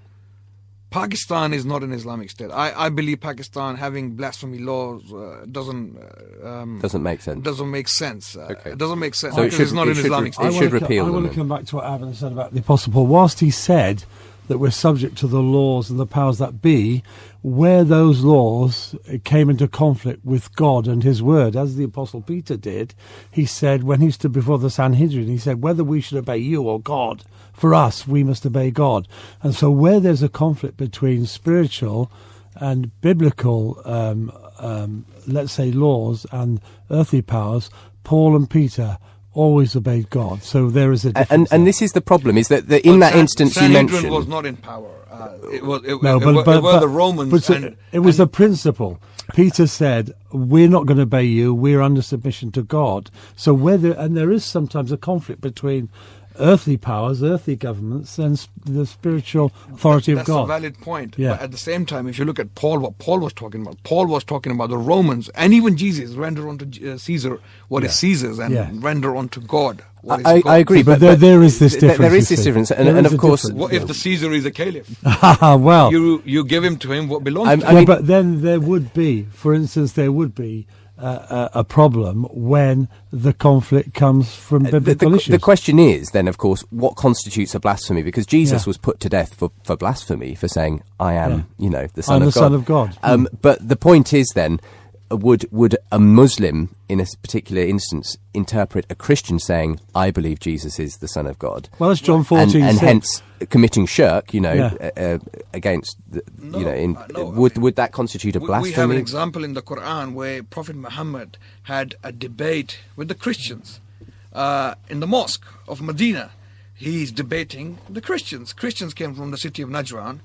Pakistan is not an Islamic state. I, I believe Pakistan having blasphemy laws uh, doesn't uh, um, doesn't make sense. Doesn't make sense. Uh, okay. It doesn't make sense So it because should, it's not it an should, Islamic it state. should I repeal I them. want to come back to what Avan said about the Apostle Paul. Whilst he said that we're subject to the laws and the powers that be, where those laws came into conflict with God and his word, as the Apostle Peter did, he said, when he stood before the Sanhedrin, he said, whether we should obey you or God, for us, we must obey God. And so where there's a conflict between spiritual and biblical, um, um, let's say, laws and earthly powers, Paul and Peter always obeyed God. So there is a difference. And, and this is the problem, is that the, in But that San, instance you Sanhedrin mentioned... was not in power. Uh, it was, it, no, it, but, it, but, it were but, the Romans. But and, it was and, a principle. Peter said, we're not going to obey you, we're under submission to God. So whether, and there is sometimes a conflict between earthly powers, earthly governments, and sp- the spiritual authority that's of God. That's a valid point. Yeah. But at the same time, if you look at Paul, what Paul was talking about, Paul was talking about the Romans, and even Jesus, render unto uh, Caesar what yeah. is Caesar's, and yeah. render unto God what I, is God's. I agree, but, but, there, but there is this difference. There is you this see. difference, and, There and is of a course... difference. What if the Caesar is a caliph? well, you you give him to him what belongs I'm- to I him. yeah, mean- but then there would be, for instance, there would be uh, a, a problem when the conflict comes from The, biblical the, issues. the question is then, of course, what constitutes a blasphemy? Because Jesus Yeah. was put to death for, for blasphemy, for saying, I am, Yeah. you know, the Son I'm of the God. Son of God. Um, Mm. But the point is then, uh, would would a Muslim, in a s- particular instance, interpret a Christian saying, I believe Jesus is the Son of God? well, that's John And, fourteen and six. hence committing shirk, you know, Yeah. uh, uh, against, the, No, you know, in, uh, no, I would mean, would that constitute a We- blasphemy? We have an example in the Quran where Prophet Muhammad had a debate with the Christians uh, in the mosque of Medina. He's debating the Christians. Christians came from the city of Najran,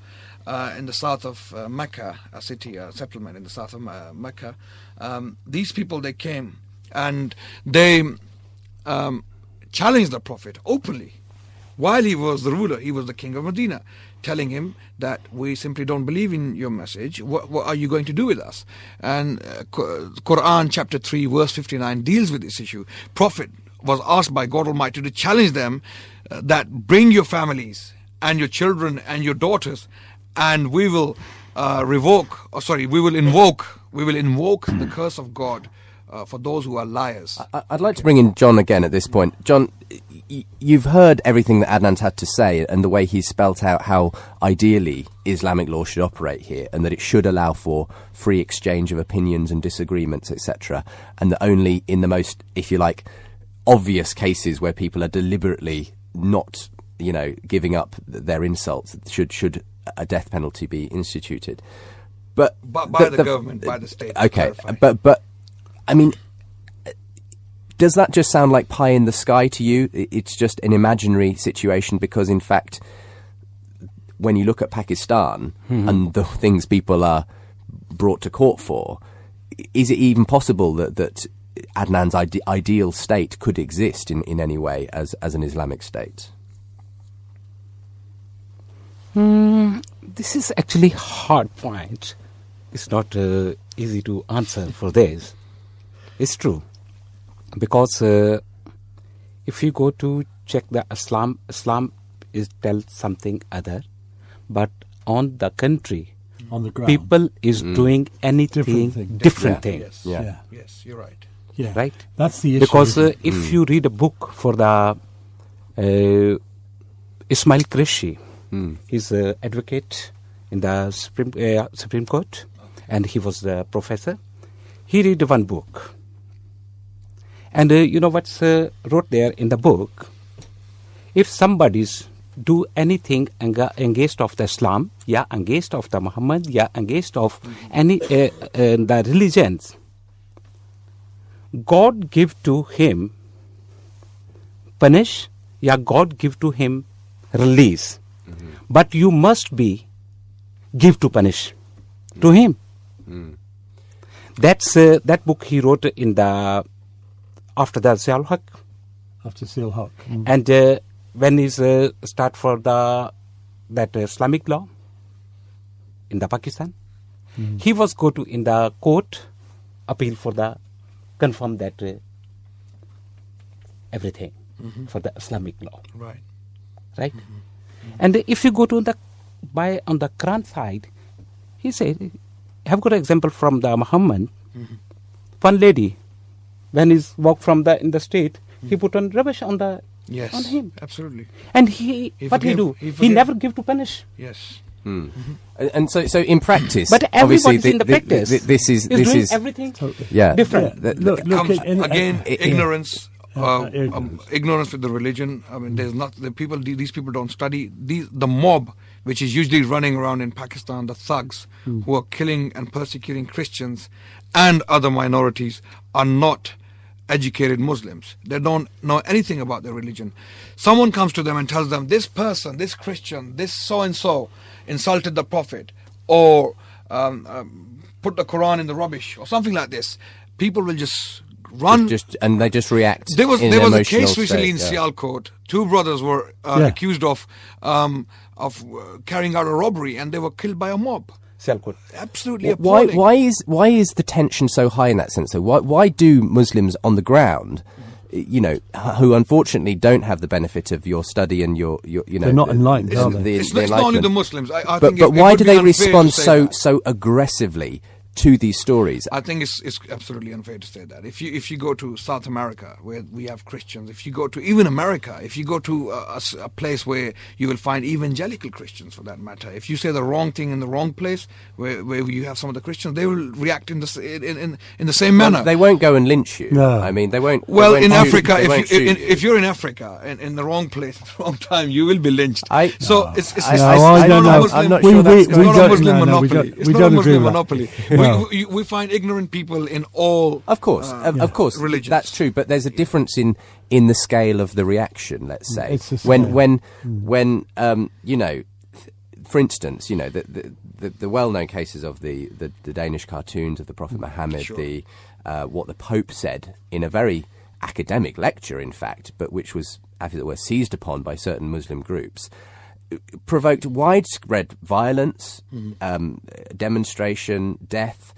uh, in the south of uh, Mecca, a city, a settlement in the south of uh, Mecca. Um, these people, they came and they um, challenged the Prophet openly. While he was the ruler, he was the king of Medina, telling him that we simply don't believe in your message. What, what are you going to do with us? And uh, Quran chapter three verse fifty-nine deals with this issue. Prophet was asked by God Almighty to challenge them uh, that bring your families and your children and your daughters, and we will uh, revoke, or sorry, we will invoke, we will invoke the curse of God uh, for those who are liars. I, I'd like to bring in John again at this point. John, y- you've heard everything that Adnan's had to say and the way he's spelt out how ideally Islamic law should operate here, and that it should allow for free exchange of opinions and disagreements, et cetera, and that only in the most, if you like, obvious cases where people are deliberately not, you know, giving up their insults, should should a death penalty be instituted. But by, by the, the, the government, by the state. Okay, but but I mean, does that just sound like pie in the sky to you? It's just an imaginary situation because, in fact, when you look at Pakistan mm-hmm. and the things people are brought to court for, is it even possible that that Adnan's ide- ideal state could exist in, in any way as as an Islamic state? Mm, this is actually hard point. It's not uh, easy to answer for this. It's true. Because uh, if you go to check the Islam, Islam is tell something other, but on the country, on the ground, people is mm. doing anything different, thing. different yeah. thing. Yes. Yeah. yeah, yes, you're right. Yeah, right. That's the issue. Because uh, if mm. you read a book for the uh, Ismail Qureshi, mm. he's an advocate in the Supreme uh, Supreme Court, okay. and he was the professor. He read one book. And uh, you know what's uh, wrote there in the book? If somebody's do anything eng- against of the Islam, yeah, against of the Muhammad, yeah, against of mm-hmm. any uh, uh, the religions, God give to him punish, yeah, God give to him release. Mm-hmm. But you must be give to punish mm-hmm. to him. Mm-hmm. That's uh, that book he wrote in the after the Zia-ul Haq. After Zia-ul Haq. Mm. And uh, when he's uh, start for the that uh, Islamic law in the Pakistan, mm. he was go to in the court appeal for the confirm that uh, everything mm-hmm. for the Islamic law. Right. Right. Mm-hmm. Mm-hmm. And uh, if you go to the by on the Quran side, he said, have got an example from the Muhammad. Mm-hmm. One lady, when he walk from the in the street, mm-hmm. he put on rubbish on the yes, on him. Absolutely. And he, he what forgave, he do? He, he never give to punish. Yes. Hmm. Mm-hmm. And so, so in practice, but obviously, everybody's in the, the, practice. The, the, this is is this doing is everything totally. yeah different. Yeah. Look, It look, comes, in, again, in, ignorance. Uh, uh, ignorance. Um, ignorance with the religion. I mean, there's not the people. These people don't study. These the mob, which is usually running around in Pakistan, the thugs hmm. who are killing and persecuting Christians and other minorities, are not educated Muslims. They don't know anything about their religion. Someone comes to them and tells them, this person, this Christian, this so-and-so insulted the Prophet, or um, um, put the Quran in the rubbish, or something like this. People will just run. Just, just and they just react. There was in there an was a emotional case recently state, in yeah. Sialkot. Two brothers were uh, Yeah. accused of um, of uh, carrying out a robbery, and they were killed by a mob. Sialkot. Absolutely Why, appalling. why is why is the tension so high in that sense? So why why do Muslims on the ground, you know, who unfortunately don't have the benefit of your study and your, your you know, They're not enlightened, the, are they? the, It's, the it's not only the enlightenment. Muslims. I, I But think but it, it why would do be they unfair respond to say so that. so aggressively to these stories? I think it's it's absolutely unfair to say that. If you if you go to South America, where we have Christians, if you go to even America, if you go to a, a s- a place where you will find evangelical Christians, for that matter, if you say the wrong thing in the wrong place, where where you have some of the Christians, they will react in the s- in in, in the same manner. Well, they won't go and lynch you. No. I mean, they won't. they Well, won't in shoot- Africa, they if won't you shoot in, if you're in Africa and in the wrong place at the wrong time, you will be lynched. I- so it's it's, I- it's, I- it's I don't not know. a Muslim. I'm not We- sure we- that's It's we going not don't- a Muslim no, no, we monopoly. don't- It's we not don't a agree Muslim with that. monopoly. No. We, we, we find ignorant people in all. Of course, uh, of, of course, religions. that's true. But there's a difference in, in the scale of the reaction. Let's say It's the when scale. when Mm. when um, you know th- for instance, you know, the the, the, the well-known cases of the, the, the Danish cartoons of the Prophet Muhammad, Sure. the uh, what the Pope said in a very academic lecture, in fact, but which was, as it were, seized upon by certain Muslim groups, provoked widespread violence, mm-hmm. um, demonstration, death,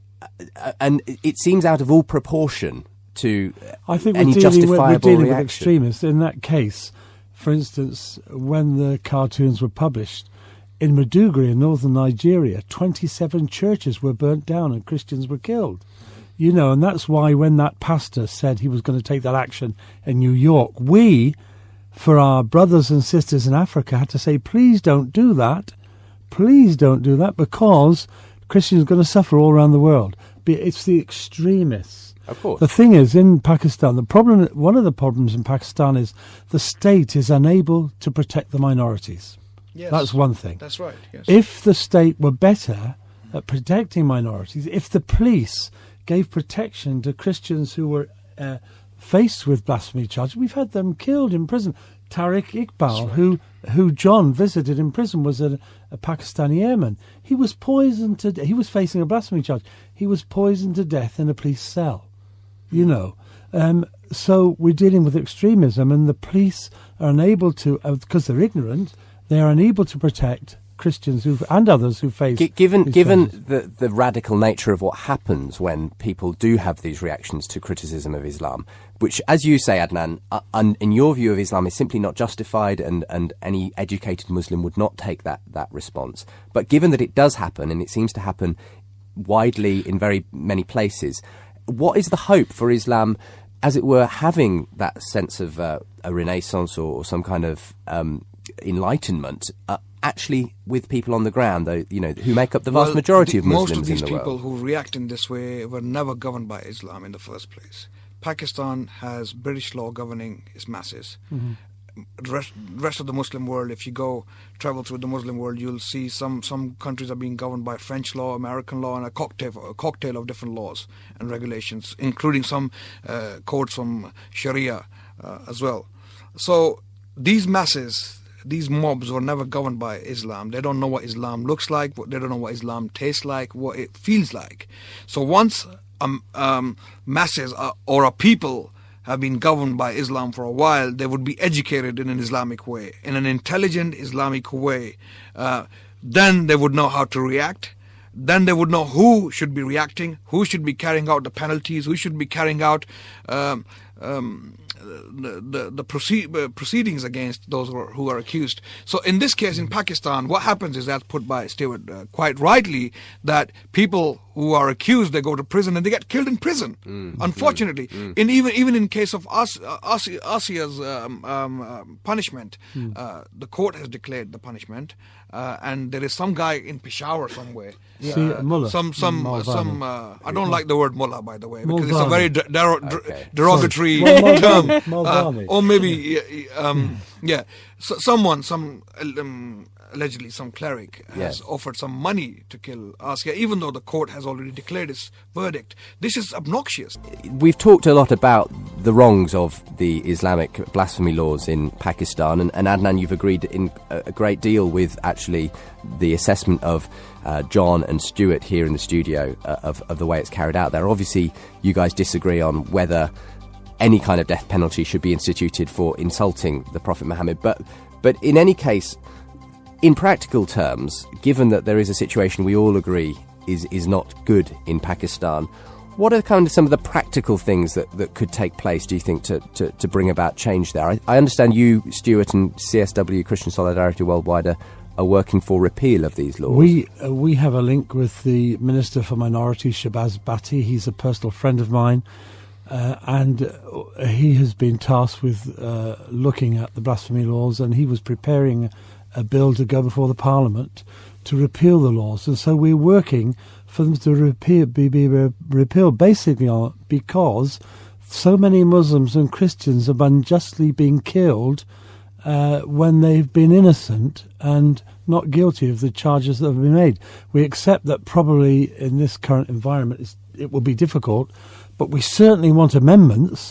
uh, and it seems out of all proportion to I think any we're dealing, with, justifiable we're dealing reaction. with extremists. In that case, for instance, when the cartoons were published, in Maiduguri in northern Nigeria, twenty-seven churches were burnt down and Christians were killed. You know, and that's why when that pastor said he was going to take that action in New York, we, for our brothers and sisters in Africa, had to say, please don't do that. Please don't do that, because Christians are going to suffer all around the world. But it's the extremists. Of course. The thing is, in Pakistan, the problem, one of the problems in Pakistan is the state is unable to protect the minorities. Yes. That's one thing. That's right, yes. If the state were better at protecting minorities, if the police gave protection to Christians who were uh, faced with blasphemy charges, we've had them killed in prison. Tariq Iqbal, right. who who John visited in prison, was a, a Pakistani airman. He was poisoned to de- he was facing a blasphemy charge. He was poisoned to death in a police cell. You know, um, so we're dealing with extremism, and the police are unable to, uh, because they're ignorant, they are unable to protect Christians who and others who face. G- given these given charges. the, the radical nature of what happens when people do have these reactions to criticism of Islam, which, as you say, Adnan, uh, un, in your view of Islam, is simply not justified, and, and any educated Muslim would not take that, that response. But given that it does happen, and it seems to happen widely in very many places, what is the hope for Islam, as it were, having that sense of uh, a renaissance or, or some kind of um, enlightenment, uh, actually with people on the ground, though, you know, who make up the vast Well, majority the, of Muslims most of these in the people world? who react in this way were never governed by Islam in the first place. Pakistan has British law governing its masses. Mm-hmm. The rest, rest of the Muslim world, if you go travel through the Muslim world, you'll see some, some countries are being governed by French law, American law, and a cocktail, a cocktail of different laws and regulations, including some uh, codes from Sharia uh, as well. So these masses, these mobs were never governed by Islam. They don't know what Islam looks like. They don't know what Islam tastes like, what it feels like. So once um, um, masses are, or a people have been governed by Islam for a while, they would be educated in an Islamic way, in an intelligent Islamic way. Uh, then they would know how to react. Then they would know who should be reacting, who should be carrying out the penalties, who should be carrying out um, um, the, the, the proceed, uh, proceedings against those who are, who are accused. So in this case, in Pakistan, what happens is, that's put by Stewart uh, quite rightly, that people who are accused, they go to prison and they get killed in prison, mm, unfortunately. Mm, mm. In even even in case of As, uh, As, Asia's um, um, um, punishment, mm. uh, the court has declared the punishment, uh, and there is some guy in Peshawar somewhere. Yeah. See, uh, mullah. Some, some, uh, some. Uh, I don't like the word mullah, by the way, because Mulvani. it's a very de- der- Okay. derogatory Sorry. term. Mulvani. Uh, or maybe, um, yeah, so someone, some um, allegedly some cleric has Yes. offered some money to kill Asia, even though the court has already declared its verdict. This is obnoxious. We've talked a lot about the wrongs of the Islamic blasphemy laws in Pakistan, and, and Adnan, you've agreed in a great deal with actually the assessment of uh, John and Stuart here in the studio uh, of, of the way it's carried out there. Obviously, you guys disagree on whether any kind of death penalty should be instituted for insulting the Prophet Muhammad, but but in any case, in practical terms, given that there is a situation we all agree is, is not good in Pakistan, what are kind of some of the practical things that, that could take place, do you think, to, to, to bring about change there? I, I understand you, Stuart, and C S W, Christian Solidarity Worldwide, are, are working for repeal of these laws. We uh, we have a link with the Minister for Minorities, Shahbaz Bhatti. He's a personal friend of mine, uh, and uh, he has been tasked with uh, looking at the blasphemy laws, and he was preparing a bill to go before the Parliament to repeal the laws. And so we're working for them to repeal, be, be re- repealed, basically on, because so many Muslims and Christians have unjustly been killed uh, when they've been innocent and not guilty of the charges that have been made. We accept that probably in this current environment it's, it will be difficult, but we certainly want amendments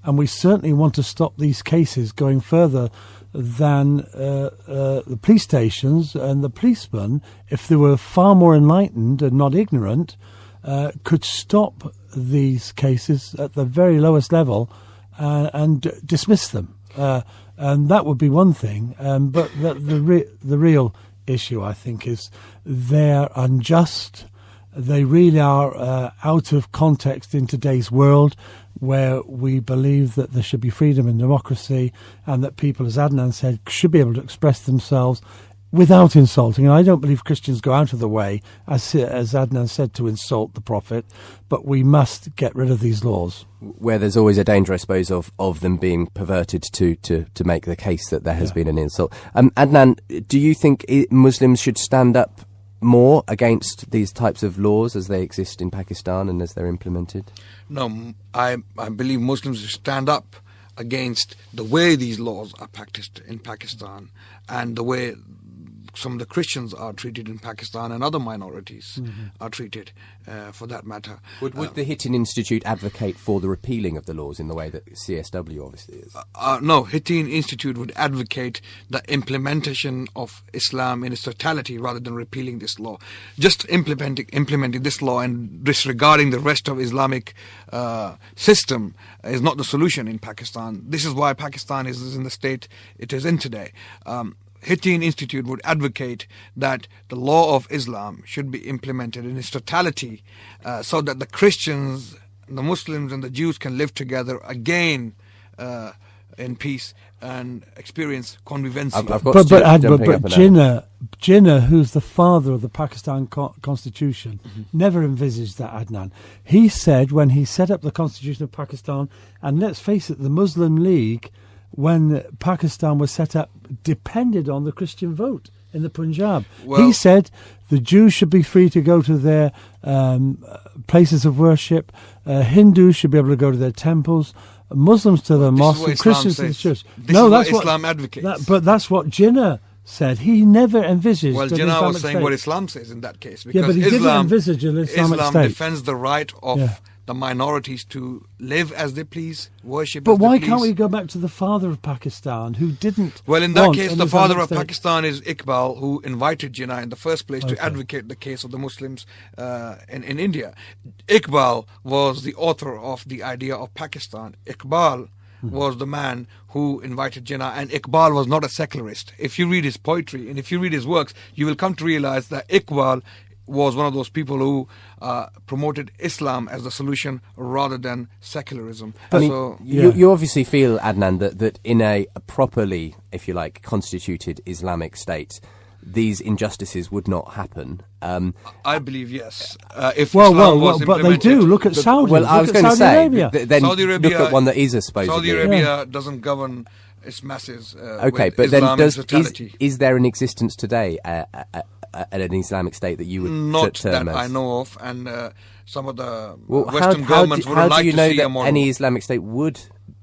and we certainly want to stop these cases going further than uh, uh, the police stations and the policemen, if they were far more enlightened and not ignorant, uh, could stop these cases at the very lowest level uh, and d- dismiss them. Uh, and that would be one thing. Um, but the the, re- the real issue, I think, is they're unjust. They really are uh, out of context in today's world, where we believe that there should be freedom and democracy, and that people, as Adnan said, should be able to express themselves without insulting. And I don't believe Christians go out of the way, as as Adnan said, to insult the Prophet, but we must get rid of these laws. Where there's always a danger, I suppose, of, of them being perverted to, to, to make the case that there has yeah. been an insult. Um, Adnan, do you think Muslims should stand up more against these types of laws as they exist in Pakistan and as they're implemented? No, I, I believe Muslims should stand up against the way these laws are practiced in Pakistan and the way some of the Christians are treated in Pakistan and other minorities mm-hmm. are treated, uh, for that matter. Would, would uh, the Hittin Institute advocate for the repealing of the laws in the way that C S W obviously is? Uh, uh, no, Hittin Institute would advocate the implementation of Islam in its totality rather than repealing this law. Just implementing implementing this law and disregarding the rest of Islamic uh, system is not the solution in Pakistan. This is why Pakistan is, is in the state it is in today. Um, Hittin Institute would advocate that the law of Islam should be implemented in its totality uh, so that the Christians, the Muslims and the Jews can live together again uh, in peace and experience convivency. I've, I've got but but, Ad, but, but Jinnah, Jinnah, who's the father of the Pakistan co- constitution, mm-hmm. never envisaged that, Adnan. He said when he set up the constitution of Pakistan, and let's face it, the Muslim League, when Pakistan was set up, depended on the Christian vote in the Punjab. Well, he said the Jews should be free to go to their um, places of worship, uh, Hindus should be able to go to their temples, Muslims to their mosques, and Christians to the church. This no, is that's what what Islam advocates. That, but that's what Jinnah said. He never envisaged. Well, an Jinnah Islamic was saying state. what Islam says in that case. Yeah, but he Islam, didn't envisage an Islamic Islam state. defends the right of Yeah. the minorities to live as they please, worship But as why they please. can't we go back to the father of Pakistan, who didn't? Well, in that want case, an the Islamic father of state? Pakistan is Iqbal, who invited Jinnah in the first place Okay. to advocate the case of the Muslims uh, in, in India. Iqbal was the author of the idea of Pakistan. Iqbal hmm. was the man who invited Jinnah, and Iqbal was not a secularist. If you read his poetry and if you read his works, you will come to realize that Iqbal was one of those people who uh, promoted Islam as the solution rather than secularism. I mean, so, you, you obviously feel, Adnan, that, that in a, a properly, if you like, constituted Islamic state, these injustices would not happen. Um, I believe yes. Uh, if Well, Islam well, was well, but they implemented- do. Look at Saudi. well, Look I was at going to Saudi say, Arabia. th- then Saudi look Arabia- at one that is a supposedly. Saudi Arabia doesn't govern its masses. Uh, Okay, with but then Islam does in is, totality. is there an existence today uh, uh, uh, at an Islamic state that you would Not t- term that as? I know of, and uh, some of the Well, Western how, governments how do, would how like do you to know see that a model. any Islamic state would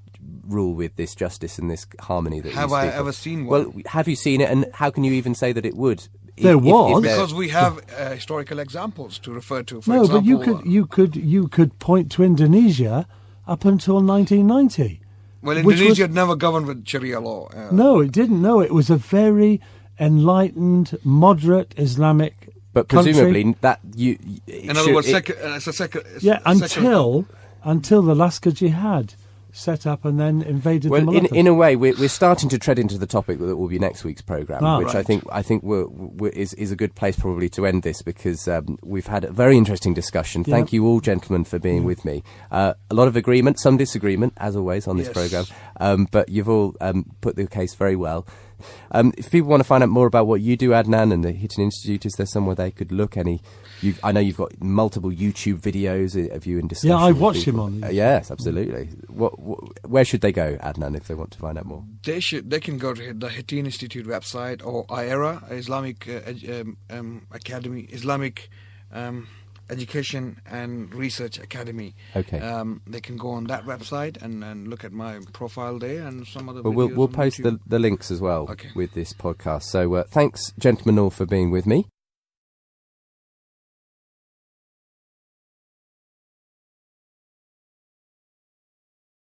rule with this justice and this harmony that Have you I speak ever of? seen one? Well, have you seen it, and how can you even say that it would? There If- if- was. if there- Because we have uh, historical examples to refer to. For no, example, but you could you could you could point to Indonesia up until nineteen ninety. well, which Indonesia was- had never governed with Sharia law. Uh, No, it didn't. No, it was a very enlightened, moderate Islamic But country. presumably that you. in other words, secu- uh, it's a secu- it's Yeah, a secular- until until the Laskar Jihad set up and then invaded Well, the in, Moluccas. in a way, we're, we're starting to tread into the topic that will be next week's programme, Ah, which I right. think I think we're, we're, is is a good place probably to end this, because um, we've had a very interesting discussion. Yeah. Thank you all, gentlemen, for being with me. Uh, a lot of agreement, some disagreement, as always on this Yes. programme, um, but you've all um, put the case very well. Um, if people want to find out more about what you do, Adnan, and the Hittin Institute, is there somewhere they could look? Any? You've, I know you've got multiple YouTube videos of you in discussion. Yeah, I with watch people. him on. Uh, yes, absolutely. What, what, where should they go, Adnan, if they want to find out more? They should. They can go to the Hittin Institute website or I E R A, Islamic uh, ed- um, um, Academy, Islamic um, Education and Research Academy. Okay. Um, they can go on that website and, and look at my profile there and some other. Well, we'll, videos we'll on post YouTube. the, the links as well Okay. with this podcast. So uh, thanks, gentlemen, all, for being with me.